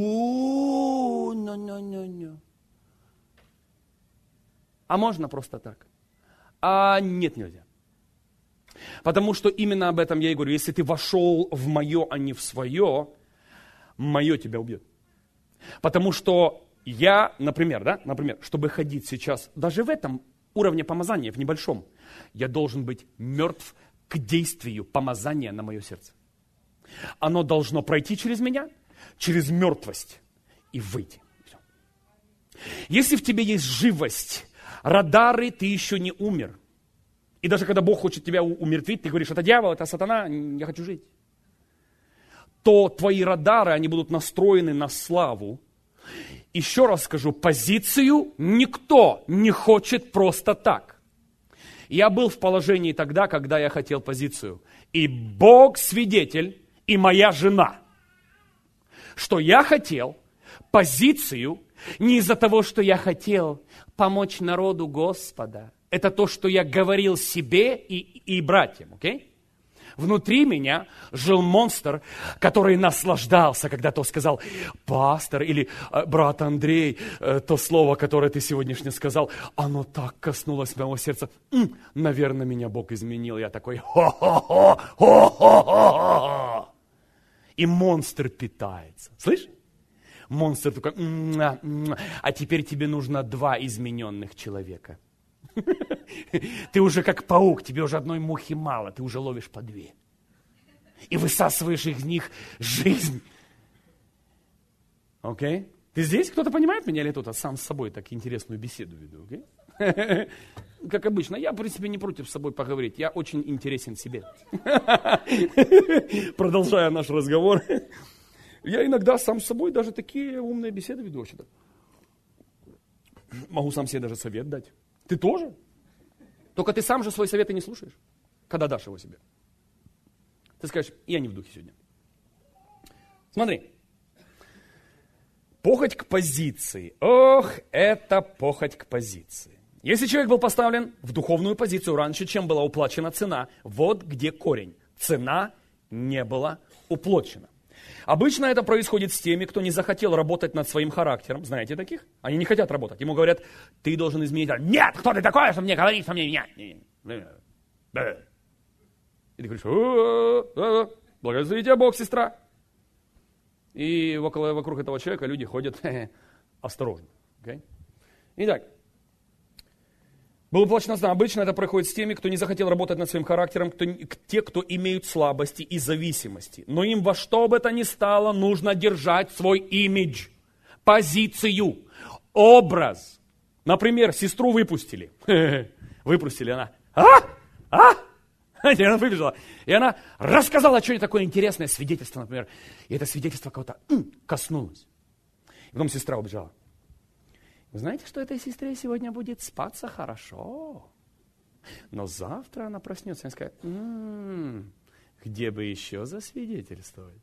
А можно просто так? А нет, нельзя. Потому что именно об этом я и говорю. Если ты вошел в мое, а не в свое, мое тебя убьет. Потому что я, например, чтобы ходить сейчас, даже в этом уровне помазания, в небольшом, я должен быть мертв к действию помазания на мое сердце. Оно должно пройти через меня, через мертвость и выйти. Все. Если в тебе есть живость, радары, ты еще не умер. И даже когда Бог хочет тебя умертвить, ты говоришь, это дьявол, это сатана, я хочу жить. То твои радары, они будут настроены на славу. Еще раз скажу, позицию никто не хочет просто так. Я был в положении тогда, когда я хотел позицию. И Бог свидетель, и моя жена, что я хотел позицию не из-за того, что я хотел помочь народу Господа. Это то, что я говорил себе и братьям, окей? Внутри меня жил монстр, который наслаждался, когда то сказал пастор или брат Андрей, то слово, которое ты сегодняшнее сказал, оно так коснулось моего сердца. Наверное, меня Бог изменил. Я такой хо-хо-хо, хо-хо-хо. И монстр питается. Слышь? Монстр такой, а теперь тебе нужно 2 измененных человека. Ты уже как паук, тебе уже одной мухи мало, ты уже ловишь по 2. И высасываешь из них жизнь. Окей? Ты здесь? Кто-то понимает меня или тут? А сам с собой так интересную беседу веду, окей? Как обычно, я, в принципе, не против с собой поговорить. Я очень интересен себе. Продолжая наш разговор. Я иногда сам с собой даже такие умные беседы веду вообще-то. Могу сам себе даже совет дать. Ты тоже? Только ты сам же свой совет и не слушаешь, когда дашь его себе. Ты скажешь, я не в духе сегодня. Смотри. Похоть к позиции. Ох, это похоть к позиции. Если человек был поставлен в духовную позицию раньше, чем была уплачена цена, вот где корень. Цена не была уплачена. Обычно это происходит с теми, кто не захотел работать над своим характером. Знаете таких? Они не хотят работать. Ему говорят, ты должен изменить. Нет, кто ты такой, что мне говоришь, что мне менять? И ты говоришь, благослови тебя Бог, сестра. И вокруг этого человека люди ходят осторожно. Okay? Итак, было плачено, обычно это происходит с теми, кто не захотел работать над своим характером, те, кто имеют слабости и зависимости. Но им во что бы то ни стало нужно держать свой имидж, позицию, образ. Например, сестру выпустили. Выпустили, она. Она выбежала. И она рассказала что-нибудь такое интересное, свидетельство, например. И это свидетельство кого-то коснулось. И потом сестра убежала. Вы знаете, что этой сестре сегодня будет спаться хорошо? Но завтра она проснется и скажет, где бы еще засвидетельствовать?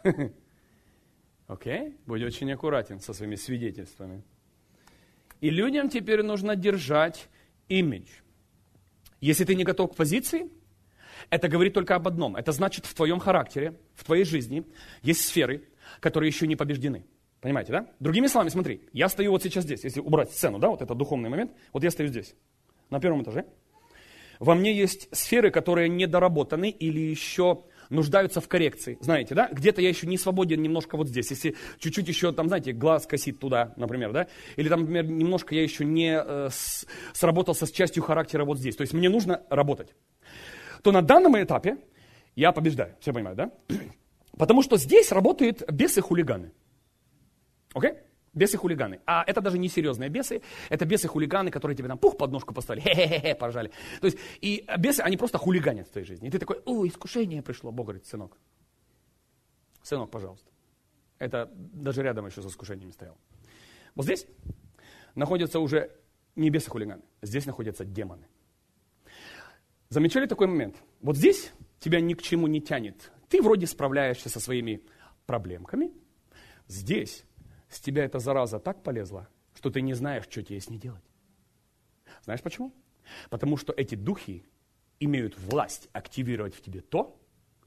Окей? Будь очень аккуратен со своими свидетельствами. И людям теперь нужно держать имидж. Если ты не готов к позиции, это говорит только об одном. Это значит, в твоем характере, в твоей жизни есть сферы, которые еще не побеждены. Понимаете, да? Другими словами, смотри, я стою вот сейчас здесь, если убрать сцену, да, вот это духовный момент, вот я стою здесь, на первом этаже. Во мне есть сферы, которые недоработаны или еще нуждаются в коррекции. Знаете, да? Где-то я еще не свободен немножко вот здесь. Если чуть-чуть еще, там, знаете, глаз косит туда, например, да? Или там, например, немножко я еще не сработался с частью характера вот здесь. То есть мне нужно работать. То на данном этапе я побеждаю. Все понимают, да? Потому что здесь работают бесы-хулиганы. Окей? Бесы-хулиганы. А это даже не серьезные бесы, это бесы-хулиганы, которые тебе там пух под ножку поставили, хе-хе-хе, поржали. То есть, и бесы, они просто хулиганят в твоей жизни. И ты такой, искушение пришло. Бог говорит, сынок, пожалуйста. Это даже рядом еще с искушениями стоял. Вот здесь находятся уже не бесы-хулиганы, здесь находятся демоны. Замечали такой момент? Вот здесь тебя ни к чему не тянет. Ты вроде справляешься со своими проблемками. Здесь с тебя эта зараза так полезла, что ты не знаешь, что тебе с ней делать. Знаешь почему? Потому что эти духи имеют власть активировать в тебе то,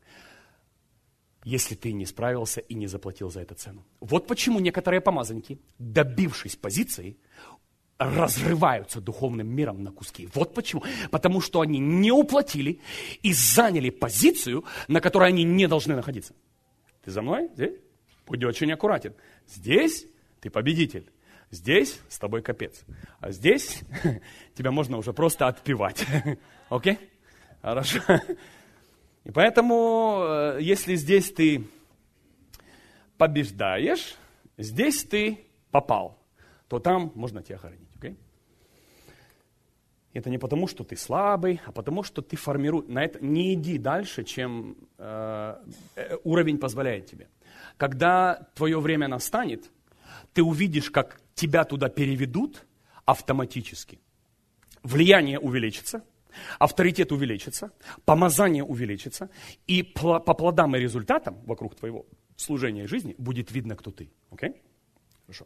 если ты не справился и не заплатил за это цену. Вот почему некоторые помазанники, добившись позиции, разрываются духовным миром на куски. Вот почему. Потому что они не уплатили и заняли позицию, на которой они не должны находиться. Ты за мной? Здесь? Будь очень аккуратен. Здесь ты победитель. Здесь с тобой капец. А здесь тебя можно уже просто отпевать. Окей? Хорошо. И поэтому, если здесь ты побеждаешь, здесь ты попал, то там можно тебя хоронить. Okay? Это не потому, что ты слабый, а потому, что ты формируешь. На это не иди дальше, чем уровень позволяет тебе. Когда твое время настанет, ты увидишь, как тебя туда переведут автоматически. Влияние увеличится, авторитет увеличится, помазание увеличится, и по плодам и результатам вокруг твоего служения и жизни будет видно, кто ты. Окей? Хорошо.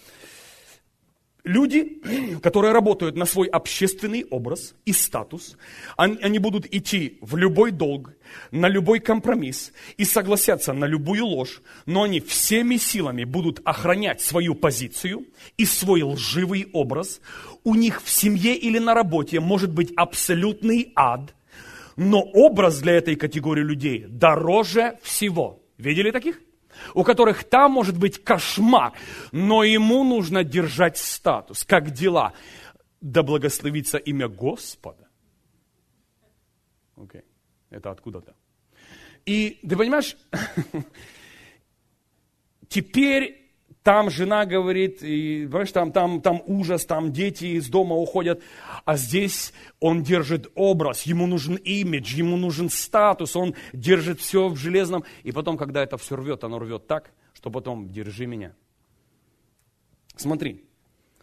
Люди, которые работают на свой общественный образ и статус, они будут идти в любой долг, на любой компромисс и согласятся на любую ложь, но они всеми силами будут охранять свою позицию и свой лживый образ. У них в семье или на работе может быть абсолютный ад, но образ для этой категории людей дороже всего. Видели таких? У которых там может быть кошмар, но ему нужно держать статус. Как дела? Да благословится имя Господа. Окей. Это откуда-то. И ты понимаешь, теперь там жена говорит, и, понимаешь, там ужас, там дети из дома уходят, а здесь он держит образ, ему нужен имидж, ему нужен статус, он держит все в железном, и потом, когда это все рвет, оно рвет так, что потом держи меня. Смотри,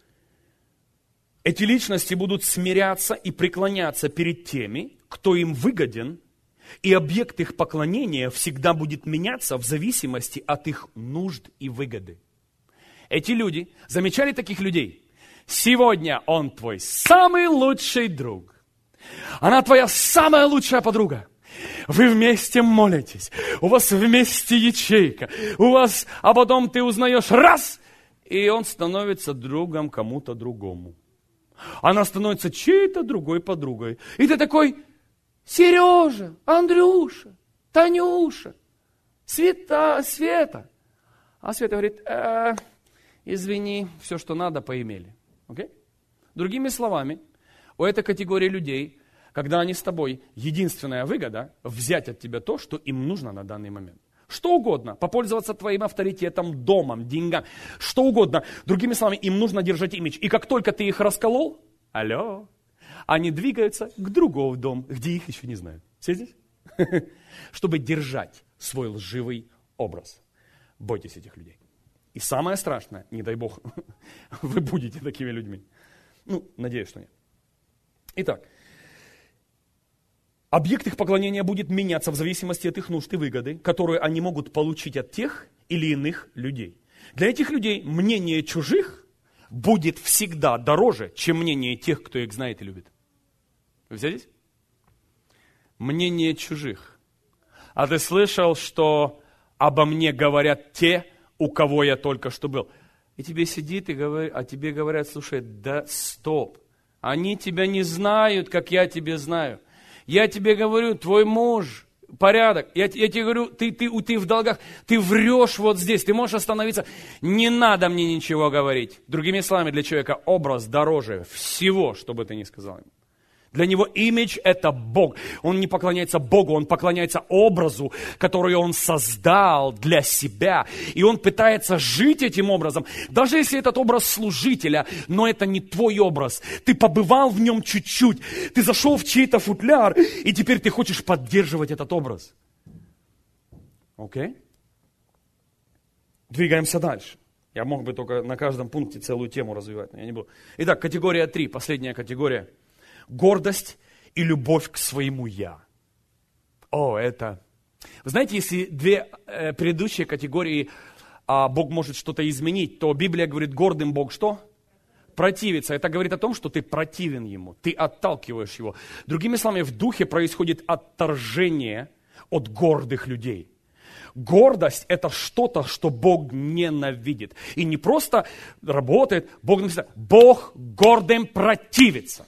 эти личности будут смиряться и преклоняться перед теми, кто им выгоден, и объект их поклонения всегда будет меняться в зависимости от их нужд и выгоды. Эти люди, замечали таких людей? Сегодня он твой самый лучший друг. Она твоя самая лучшая подруга. вы вместе молитесь, у вас вместе ячейка, а потом ты узнаешь раз, и он становится другом кому-то другому. Она становится чьей-то другой подругой. И ты такой: Сережа, Андрюша, Танюша, Света. А Света говорит: извини, все, что надо, поимели. Okay? Другими словами, у этой категории людей, когда они с тобой, единственная выгода — взять от тебя то, что им нужно на данный момент. Что угодно, попользоваться твоим авторитетом, домом, деньгами, что угодно. Другими словами, им нужно держать имидж. И как только ты их расколол, они двигаются к другому дому, где их еще не знают. Все здесь? Чтобы держать свой лживый образ. Бойтесь этих людей. И самое страшное, не дай Бог, вы будете такими людьми. Надеюсь, что нет. Итак, объект их поклонения будет меняться в зависимости от их нужд и выгоды, которые они могут получить от тех или иных людей. Для этих людей мнение чужих будет всегда дороже, чем мнение тех, кто их знает и любит. Вы взялись? Мнение чужих. А ты слышал, что обо мне говорят те, у кого я только что был? И тебе сидит и говорит, а тебе говорят: слушай, да стоп, они тебя не знают, как я тебя знаю. Я тебе говорю, твой муж, порядок. Я тебе говорю, ты в долгах, ты врешь вот здесь, ты можешь остановиться. Не надо мне ничего говорить. Другими словами, для человека образ дороже всего, что бы ты ни сказал ему. Для него имидж – это Бог. Он не поклоняется Богу, он поклоняется образу, который он создал для себя. И он пытается жить этим образом. Даже если этот образ служителя, но это не твой образ. Ты побывал в нем чуть-чуть, ты зашел в чей-то футляр, и теперь ты хочешь поддерживать этот образ. Окей? Двигаемся дальше. Я мог бы только на каждом пункте целую тему развивать, но я не буду. Итак, категория 3, последняя категория. Гордость и любовь к своему «я». Это... Вы знаете, если две предыдущие категории Бог может что-то изменить, то Библия говорит, гордым Бог что? Противится. Это говорит о том, что ты противен Ему, ты отталкиваешь Его. Другими словами, в духе происходит отторжение от гордых людей. Гордость – это что-то, что Бог ненавидит. И не просто работает, Бог гордым противится.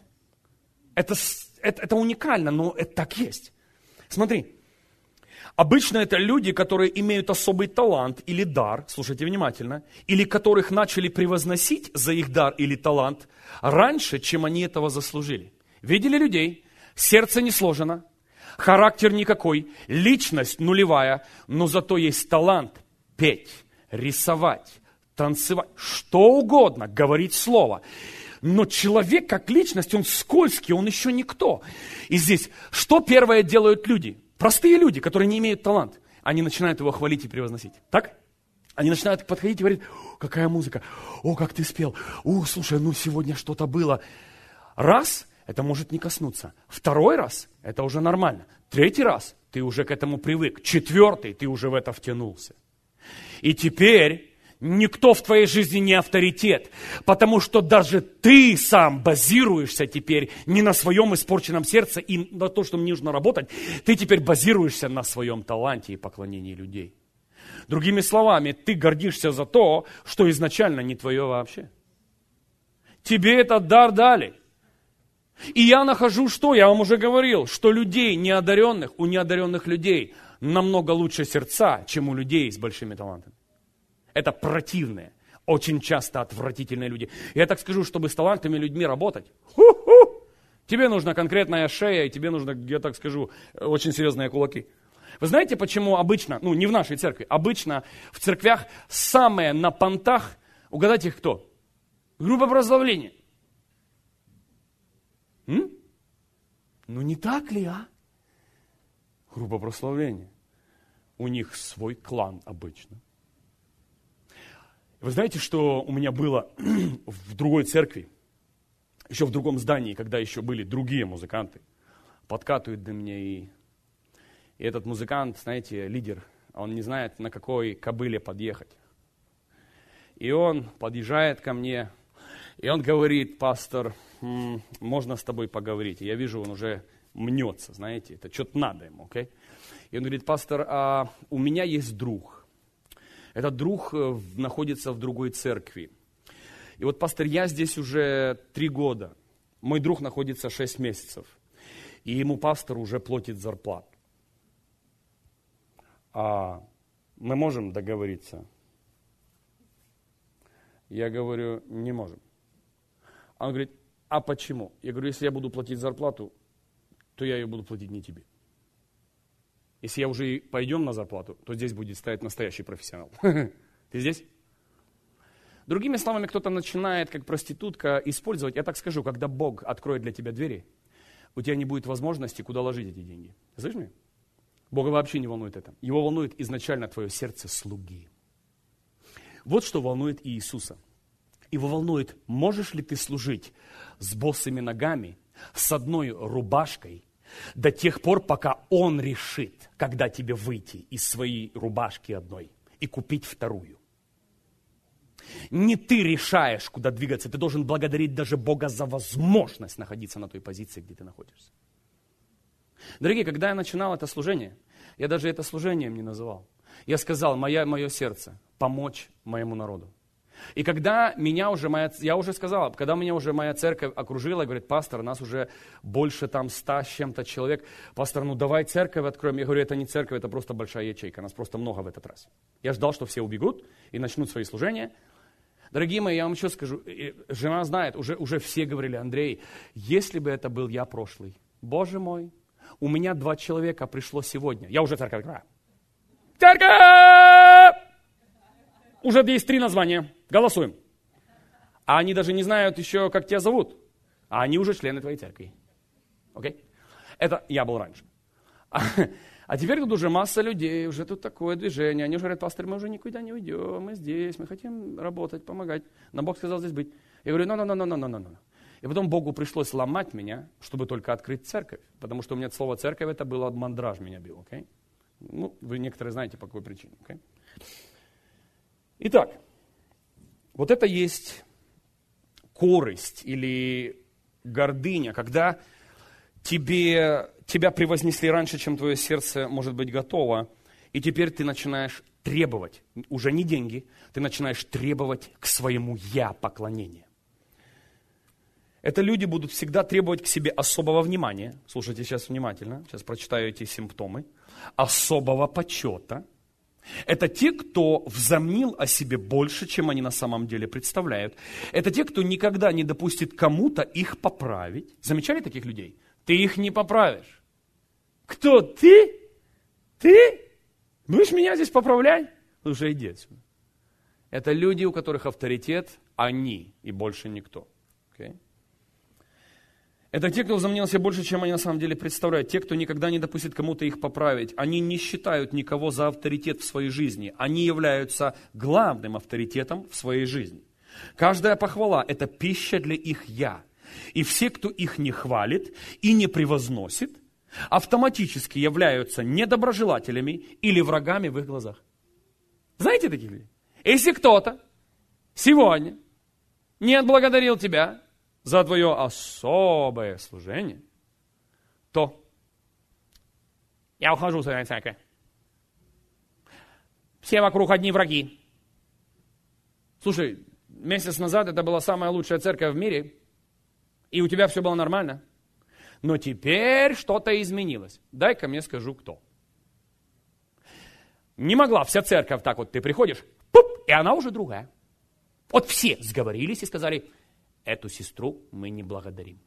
Это уникально, но это так есть. Смотри, обычно это люди, которые имеют особый талант или дар, слушайте внимательно, или которых начали превозносить за их дар или талант раньше, чем они этого заслужили. Видели людей? Сердце не сложено, характер никакой, личность нулевая, но зато есть талант петь, рисовать, танцевать, что угодно, говорить слово. Но человек как личность, он скользкий, он еще никто. И здесь, что первое делают люди? Простые люди, которые не имеют талант. Они начинают его хвалить и превозносить. Так? Они начинают подходить и говорить: какая музыка, как ты спел, слушай, сегодня что-то было. Раз, это может не коснуться. Второй раз, это уже нормально. Третий раз, ты уже к этому привык. Четвертый, ты уже в это втянулся. И теперь... Никто в твоей жизни не авторитет, потому что даже ты сам базируешься теперь не на своем испорченном сердце и на то, что мне нужно работать, ты теперь базируешься на своем таланте и поклонении людей. Другими словами, ты гордишься за то, что изначально не твое вообще. Тебе этот дар дали. И я нахожу что? Я вам уже говорил, что людей неодаренных, у неодаренных людей намного лучше сердца, чем у людей с большими талантами. Это противные, очень часто отвратительные люди. Я так скажу, чтобы с талантливыми людьми работать, тебе нужна конкретная шея, и тебе нужно, я так скажу, очень серьезные кулаки. Вы знаете, почему обычно, не в нашей церкви, обычно в церквях самые на понтах, угадайте их кто? Группа прославления. Не так ли, Группа прославления. У них свой клан обычно. Вы знаете, что у меня было в другой церкви, еще в другом здании, когда еще были другие музыканты, подкатывают до меня, и этот музыкант, знаете, лидер, он не знает, на какой кобыле подъехать. И он подъезжает ко мне, и он говорит: пастор, можно с тобой поговорить? И я вижу, он уже мнется, знаете, это что-то надо ему, окей? И он говорит, пастор, у меня есть друг. Этот друг находится в другой церкви. И вот, пастор, я здесь уже 3 года. Мой друг находится 6 месяцев. И ему пастор уже платит зарплату. Мы можем договориться? Я говорю, не можем. Он говорит, а почему? Я говорю, если я буду платить зарплату, то я ее буду платить не тебе. Если я уже пойдем на зарплату, то здесь будет стоять настоящий профессионал. Ты здесь? Другими словами, кто-то начинает, как проститутка, использовать, я так скажу, когда Бог откроет для тебя двери, у тебя не будет возможности, куда ложить эти деньги. Слышишь меня? Бога вообще не волнует это. Его волнует изначально твое сердце слуги. Вот что волнует Иисуса. Его волнует, можешь ли ты служить с босыми ногами, с одной рубашкой, до тех пор, пока Он решит, когда тебе выйти из своей рубашки одной и купить вторую. Не ты решаешь, куда двигаться, ты должен благодарить даже Бога за возможность находиться на той позиции, где ты находишься. Дорогие, когда я начинал это служение, я даже это служением не называл. Я сказал, мое сердце помочь моему народу. И когда меня уже я уже сказал, когда меня уже моя церковь окружила, говорит, пастор, нас уже больше там 100 с чем-то человек, пастор, ну давай церковь откроем. Я говорю, это не церковь, это просто большая ячейка, нас просто много в этот раз. Я ждал, что все убегут и начнут свои служения. Дорогие мои, я вам еще скажу, жена знает, уже все говорили, Андрей, если бы это был я прошлый, Боже мой, у меня 2 человека пришло сегодня, я уже церковь открываю. Церковь! Уже есть 3 названия, голосуем. А они даже не знают еще, как тебя зовут, а они уже члены твоей церкви. Окей? Это я был раньше. А теперь тут уже масса людей, уже тут такое движение. Они уже говорят, пастор, мы уже никуда не уйдем, мы здесь, мы хотим работать, помогать. Но Бог сказал здесь быть. Я говорю, no. И потом Богу пришлось ломать меня, чтобы только открыть церковь. Потому что у меня слово церковь, это было мандраж меня бил. Okay? Ну, вы некоторые знаете, по какой причине. Okay? Итак, вот это есть корость или гордыня, когда тебя превознесли раньше, чем твое сердце может быть готово, и теперь ты начинаешь требовать, уже не деньги, ты начинаешь требовать к своему «я» поклонения. Это люди будут всегда требовать к себе особого внимания, слушайте сейчас внимательно, сейчас прочитаю эти симптомы, особого почета. Это те, кто взомнил о себе больше, чем они на самом деле представляют. Это те, кто никогда не допустит кому-то их поправить. Замечали таких людей? Ты их не поправишь. Кто? Ты? Ты? Будешь меня здесь поправлять? Слушай, иди отсюда. Это люди, у которых авторитет, они и больше никто. Okay? Это те, кто возомнил себя больше, чем они на самом деле представляют. Те, кто никогда не допустит кому-то их поправить. Они не считают никого за авторитет в своей жизни. Они являются главным авторитетом в своей жизни. Каждая похвала – это пища для их «я». И все, кто их не хвалит и не превозносит, автоматически являются недоброжелателями или врагами в их глазах. Знаете таких людей? Если кто-то сегодня не отблагодарил тебя за твое особое служение, то я ухожу с этой церкви. Все вокруг одни враги. Слушай, месяц назад это была самая лучшая церковь в мире, и у тебя все было нормально. Но теперь что-то изменилось. Дай-ка мне скажу, кто. Не могла вся церковь так вот, ты приходишь, пуп, и она уже другая. Вот все сговорились и сказали, эту сестру мы не благодарим.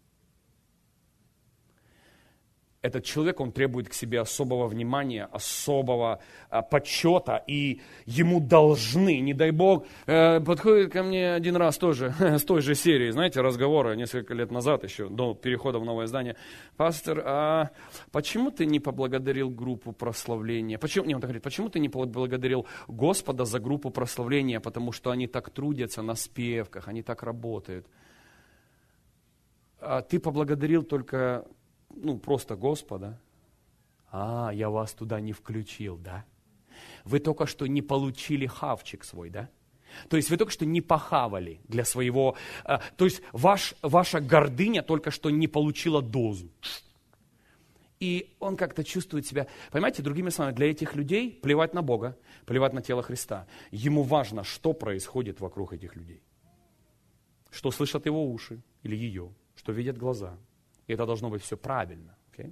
Этот человек, он требует к себе особого внимания, особого почета, и ему должны, не дай Бог, подходит ко мне один раз тоже, с той же серии, знаете, разговора несколько лет назад еще, до перехода в новое здание. Пастор, а почему ты не поблагодарил группу прославления? Почему, он говорит, почему ты не поблагодарил Господа за группу прославления? Потому что они так трудятся на спевках, они так работают. А ты поблагодарил только... просто Господа. Я вас туда не включил, да? Вы только что не получили хавчик свой, да? То есть вы только что не похавали для своего... то есть ваша гордыня только что не получила дозу. И он как-то чувствует себя, понимаете, другими словами, для этих людей плевать на Бога, плевать на тело Христа. Ему важно, что происходит вокруг этих людей. Что слышат его уши или ее, что видят глаза. И это должно быть все правильно. Okay?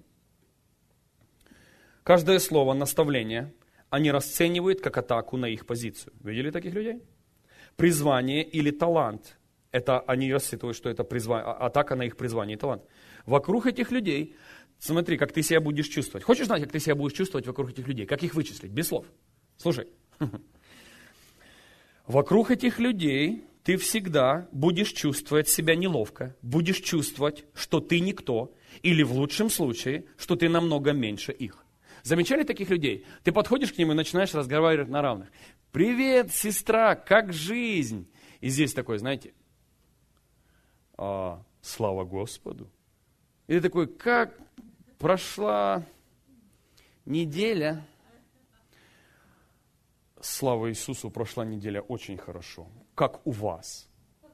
Каждое слово, наставление, они расценивают как атаку на их позицию. Видели таких людей? Призвание или талант, это они рассчитывают, что это атака на их призвание и талант. Вокруг этих людей, смотри, как ты себя будешь чувствовать. Хочешь знать, как ты себя будешь чувствовать вокруг этих людей? Как их вычислить? Без слов. Слушай. Вокруг этих людей ты всегда будешь чувствовать себя неловко, будешь чувствовать, что ты никто, или в лучшем случае, что ты намного меньше их. Замечали таких людей? Ты подходишь к ним и начинаешь разговаривать на равных. «Привет, сестра, как жизнь?» И здесь такой, знаете, слава Господу. И ты такой, как прошла неделя? Слава Иисусу, прошла неделя очень хорошо. Как у вас?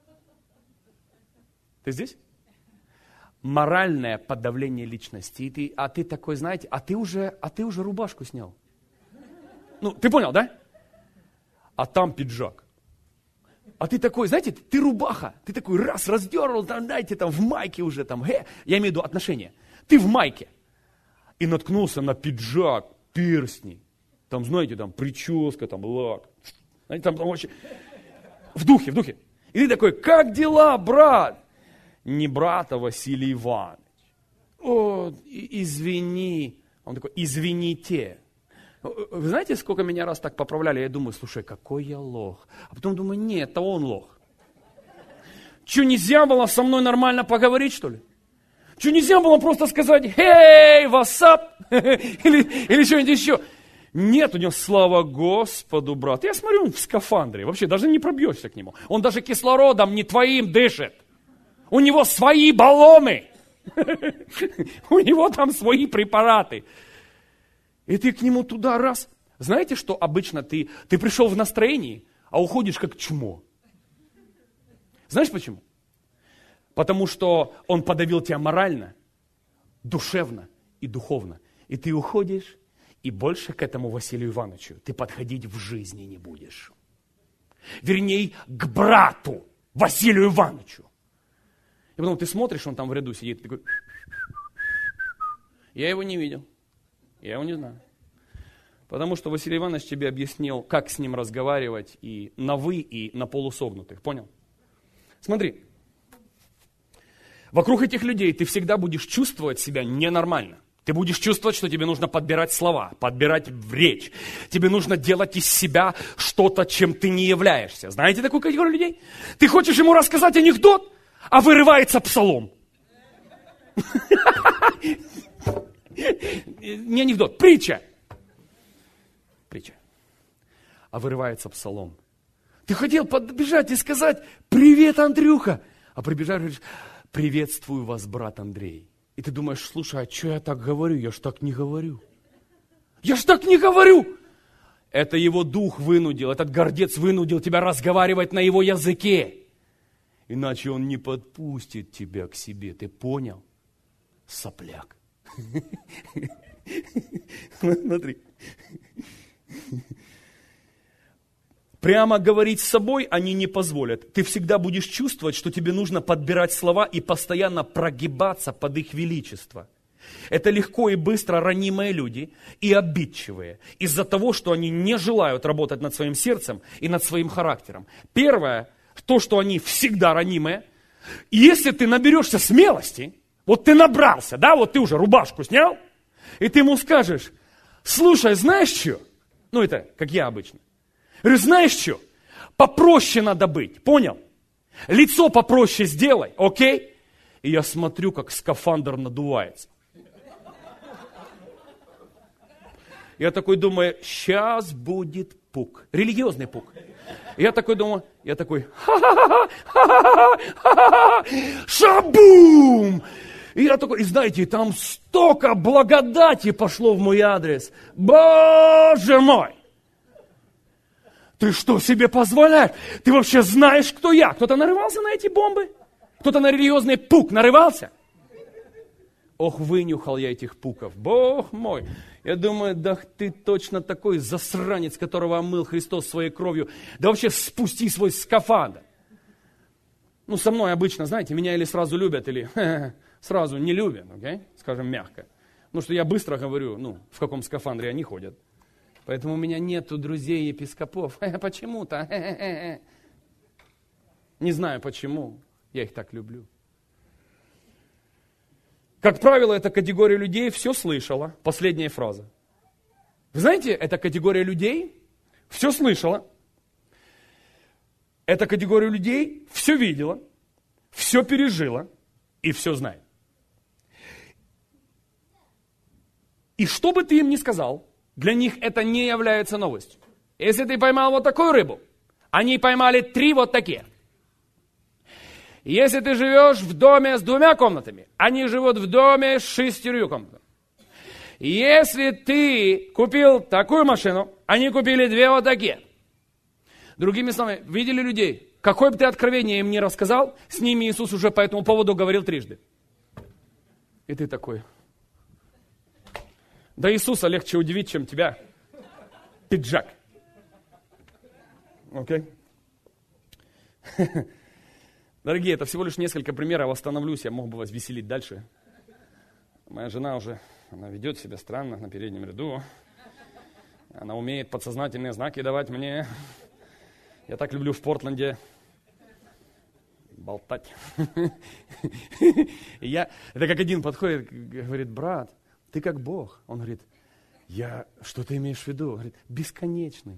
Ты здесь? Моральное подавление личности. И ты такой, знаете, а ты уже рубашку снял. Ну, ты понял, да? А там пиджак. А ты такой, знаете, ты рубаха. Ты такой раз раздернул, там, знаете, там в майке уже, там, я имею в виду отношения. Ты в майке. И наткнулся на пиджак, перстни. Там, знаете, там прическа, там лак. Знаете, там вообще... В духе. И ты такой, как дела, брат? Не брат, а Василий Иванович. О, извини. Он такой, извините. Вы знаете, сколько меня раз так поправляли? Я думаю, слушай, какой я лох. А потом думаю, нет, это он лох. Что, нельзя было со мной нормально поговорить, что ли? Что, нельзя было просто сказать, «Hey, what's up?» или что-нибудь еще? Нет, у него слава Господу, брат. Я смотрю, он в скафандре. Вообще, даже не пробьешься к нему. Он даже кислородом не твоим дышит. У него свои баллоны. У него там свои препараты. И ты к нему туда раз. Знаете, что обычно ты пришел в настроении, а уходишь как чмо. Знаешь почему? Потому что он подавил тебя морально, душевно и духовно. И ты уходишь, и больше к этому Василию Ивановичу ты подходить в жизни не будешь. Вернее, к брату Василию Ивановичу. И потом ты смотришь, он там в ряду сидит, такой... Я его не видел. Я его не знаю. Потому что Василий Иванович тебе объяснил, как с ним разговаривать и на «вы», и на полусогнутых. Понял? Смотри. Вокруг этих людей ты всегда будешь чувствовать себя ненормально. Ты будешь чувствовать, что тебе нужно подбирать слова, подбирать речь. Тебе нужно делать из себя что-то, чем ты не являешься. Знаете такую категорию людей? Ты хочешь ему рассказать анекдот, а вырывается псалом. Не анекдот, притча. А вырывается псалом. Ты хотел подбежать и сказать, привет, Андрюха. А прибежал и говоришь, приветствую вас, брат Андрей. И ты думаешь, слушай, а что я так говорю? Я ж так не говорю. Это его дух вынудил, этот гордец вынудил тебя разговаривать на его языке. Иначе он не подпустит тебя к себе. Ты понял? Сопляк. Смотри. Прямо говорить с собой они не позволят. Ты всегда будешь чувствовать, что тебе нужно подбирать слова и постоянно прогибаться под их величество. Это легко и быстро ранимые люди и обидчивые из-за того, что они не желают работать над своим сердцем и над своим характером. Первое, то, что они всегда ранимые. И если ты наберешься смелости, вот ты набрался, да, вот ты уже рубашку снял, и ты ему скажешь, слушай, знаешь что? Ну это, как я обычно. Говорю, знаешь что? Попроще надо быть, понял? Лицо попроще сделай, окей? И я смотрю, как скафандр надувается. Я такой думаю, сейчас будет пук. Религиозный пук. Я такой думаю, шабум! И я такой, и знаете, там столько благодати пошло в мой адрес. Боже мой! Ты что себе позволяешь? Ты вообще знаешь, кто я? Кто-то нарывался на эти бомбы? Кто-то на религиозный пук нарывался? Ох, вынюхал я этих пуков. Бог мой. Я думаю, да ты точно такой засранец, которого омыл Христос своей кровью. Да вообще спусти свой скафандр. Ну, со мной обычно, знаете, меня или сразу любят, или сразу не любят, okay? Скажем мягко. Потому что я быстро говорю, в каком скафандре они ходят. Поэтому у меня нету друзей-епископов. Почему-то. Не знаю почему. Я их так люблю. Как правило, эта категория людей все слышала. Последняя фраза. Вы знаете, эта категория людей все слышала. Эта категория людей все видела, все пережила и все знает. И что бы ты им ни сказал, для них это не является новостью. Если ты поймал вот такую рыбу, они поймали 3 вот такие. Если ты живешь в доме с 2 комнатами, они живут в доме с 6 комнатами. Если ты купил такую машину, они купили 2 вот такие. Другими словами, видели людей? Какое бы ты откровение им ни рассказал, с ними Иисус уже по этому поводу говорил 3. И ты такой. Да Иисуса легче удивить, чем тебя. Пиджак. Окей? Дорогие, это всего лишь несколько примеров. Остановлюсь, я мог бы вас веселить дальше. Моя жена уже, она ведет себя странно на переднем ряду. Она умеет подсознательные знаки давать мне. Я так люблю в Портленде болтать. Это как один подходит, говорит, брат, ты как Бог. Он говорит, что ты имеешь в виду? Он говорит, бесконечный.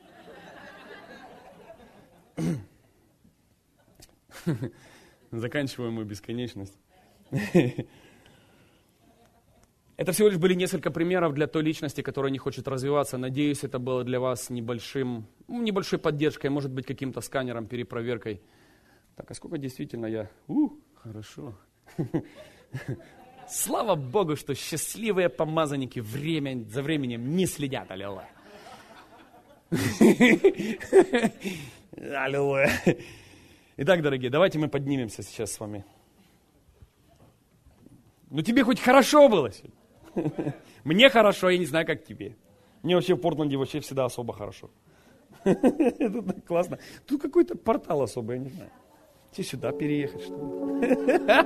Заканчиваем мою бесконечность. Это всего лишь были несколько примеров для той личности, которая не хочет развиваться. Надеюсь, это было для вас небольшой поддержкой, может быть, каким-то сканером, перепроверкой. Так, а сколько действительно я... Хорошо. Слава Богу, что счастливые помазанники за временем не следят. Аллилуйя. Аллилуйя. Итак, дорогие, давайте мы поднимемся сейчас с вами. Тебе хоть хорошо было сегодня? Мне хорошо, я не знаю, как тебе. Мне вообще в Портленде вообще всегда особо хорошо. Это так классно. Тут какой-то портал особый, я не знаю. Тебе сюда переехать, что ли?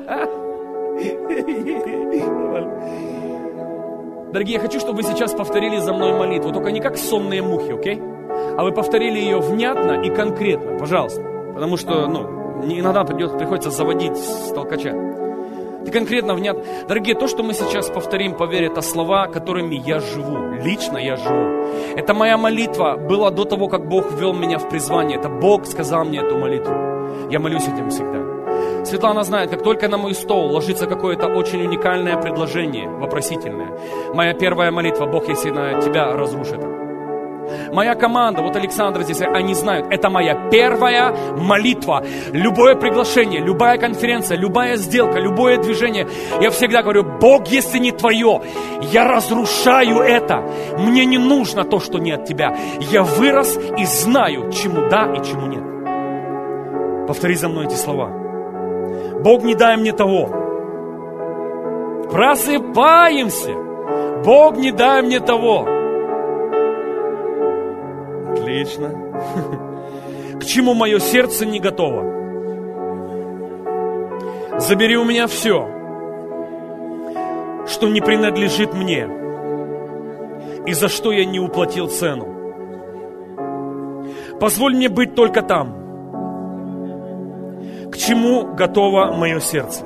Дорогие, я хочу, чтобы вы сейчас повторили за мной молитву. Только не как сонные мухи, окей? А вы повторили ее внятно и конкретно, пожалуйста. Потому что, иногда приходится заводить с толкача. Ты конкретно, внятно. Дорогие, то, что мы сейчас повторим, поверь, это слова, которыми я живу. Лично я живу. Это моя молитва была до того, как Бог ввел меня в призвание. Это Бог сказал мне эту молитву. Я молюсь этим всегда. Светлана знает, как только на мой стол ложится какое-то очень уникальное предложение, вопросительное. Моя первая молитва, Бог, если на тебя разрушит. Моя команда, вот Александр здесь, они знают, это моя первая молитва. Любое приглашение, любая конференция, любая сделка, любое движение. Я всегда говорю, Бог, если не твое, я разрушаю это. Мне не нужно то, что не от тебя. Я вырос и знаю, чему да и чему нет. Повтори за мной эти слова. Бог, не дай мне того. Просыпаемся. Бог, не дай мне того. Отлично. К чему мое сердце не готово? Забери у меня все, что не принадлежит мне, и за что я не уплатил цену. Позволь мне быть только там, к чему готово мое сердце,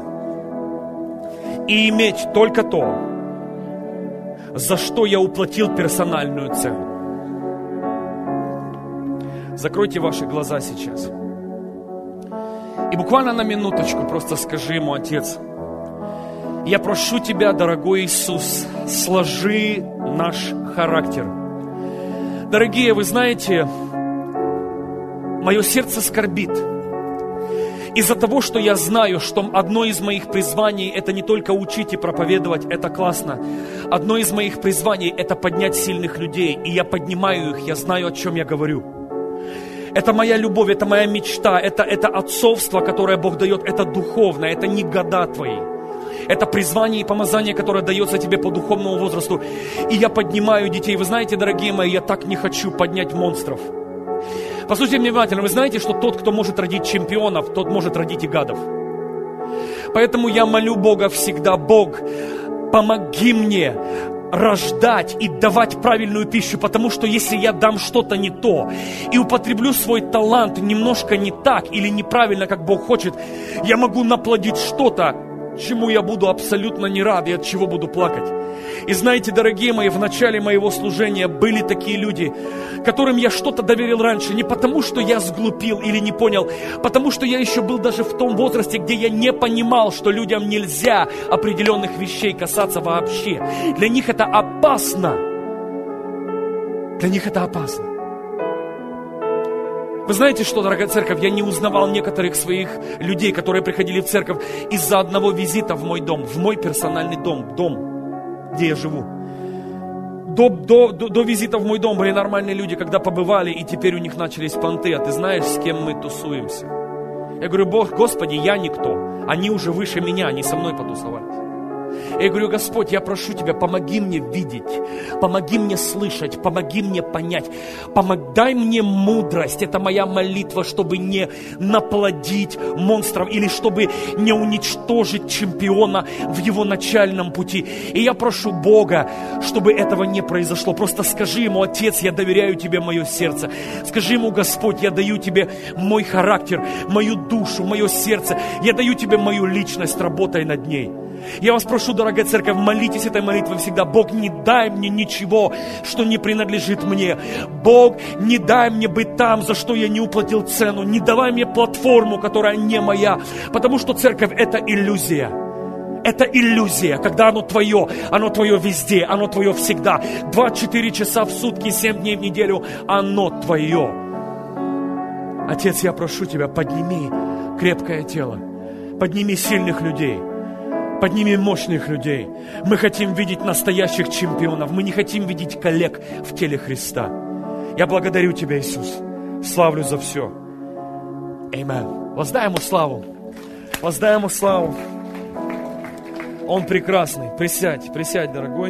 и иметь только то, за что я уплатил персональную цену. Закройте ваши глаза сейчас. И буквально на минуточку просто скажи ему, Отец, я прошу Тебя, дорогой Иисус, сложи наш характер. Дорогие, вы знаете, мое сердце скорбит из-за того, что я знаю, что одно из моих призваний – это не только учить и проповедовать, это классно. Одно из моих призваний – это поднять сильных людей, и я поднимаю их, я знаю, о чем я говорю. Это моя любовь, это моя мечта, это отцовство, которое Бог дает, это духовное, это не года твои. Это призвание и помазание, которое дается тебе по духовному возрасту. И я поднимаю детей. Вы знаете, дорогие мои, я так не хочу поднять монстров. Послушайте меня внимательно. Вы знаете, что тот, кто может родить чемпионов, тот может родить и гадов. Поэтому я молю Бога всегда: Бог, помоги мне рождать и давать правильную пищу, потому что если я дам что-то не то и употреблю свой талант немножко не так или неправильно, как Бог хочет, я могу наплодить что-то, чему я буду абсолютно не рад и от чего буду плакать. И знаете, дорогие мои, в начале моего служения были такие люди, которым я что-то доверил раньше, не потому что я сглупил или не понял, потому что я еще был даже в том возрасте, где я не понимал, что людям нельзя определенных вещей касаться вообще. Для них это опасно. Для них это опасно. Вы знаете что, дорогая церковь, я не узнавал некоторых своих людей, которые приходили в церковь из-за одного визита в мой дом, в мой персональный дом, где я живу. До визита в мой дом были нормальные люди, когда побывали, и теперь у них начались понты. А ты знаешь, с кем мы тусуемся? Я говорю: Господи, я никто. Они уже выше меня, они со мной потусовались. Я говорю: Господь, я прошу Тебя, помоги мне видеть, помоги мне слышать, помоги мне понять, дай мне мудрость. Это моя молитва, чтобы не наплодить монстров или чтобы не уничтожить чемпиона в его начальном пути. И я прошу Бога, чтобы этого не произошло. Просто скажи ему: Отец, я доверяю Тебе мое сердце. Скажи ему: Господь, я даю Тебе мой характер, мою душу, мое сердце. Я даю Тебе мою личность, работай над ней. Я вас прошу, дорогая церковь, молитесь этой молитвой всегда. Бог, не дай мне ничего, что не принадлежит мне. Бог, не дай мне быть там, за что я не уплатил цену. Не давай мне платформу, которая не моя. Потому что церковь – это иллюзия. Это иллюзия, когда оно твое везде, оно твое всегда. 24 часа в сутки, 7 дней в неделю, оно твое. Отец, я прошу Тебя, подними крепкое тело, подними сильных людей, подними мощных людей. Мы хотим видеть настоящих чемпионов. Мы не хотим видеть коллег в теле Христа. Я благодарю Тебя, Иисус. Славлю за все. Аминь. Воздай Ему славу. Воздай Ему славу. Он прекрасный. Присядь, дорогой.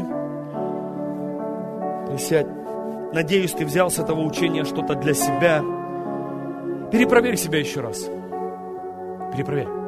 Присядь. Надеюсь, ты взял с этого учения что-то для себя. Перепроверь себя еще раз. Перепроверь.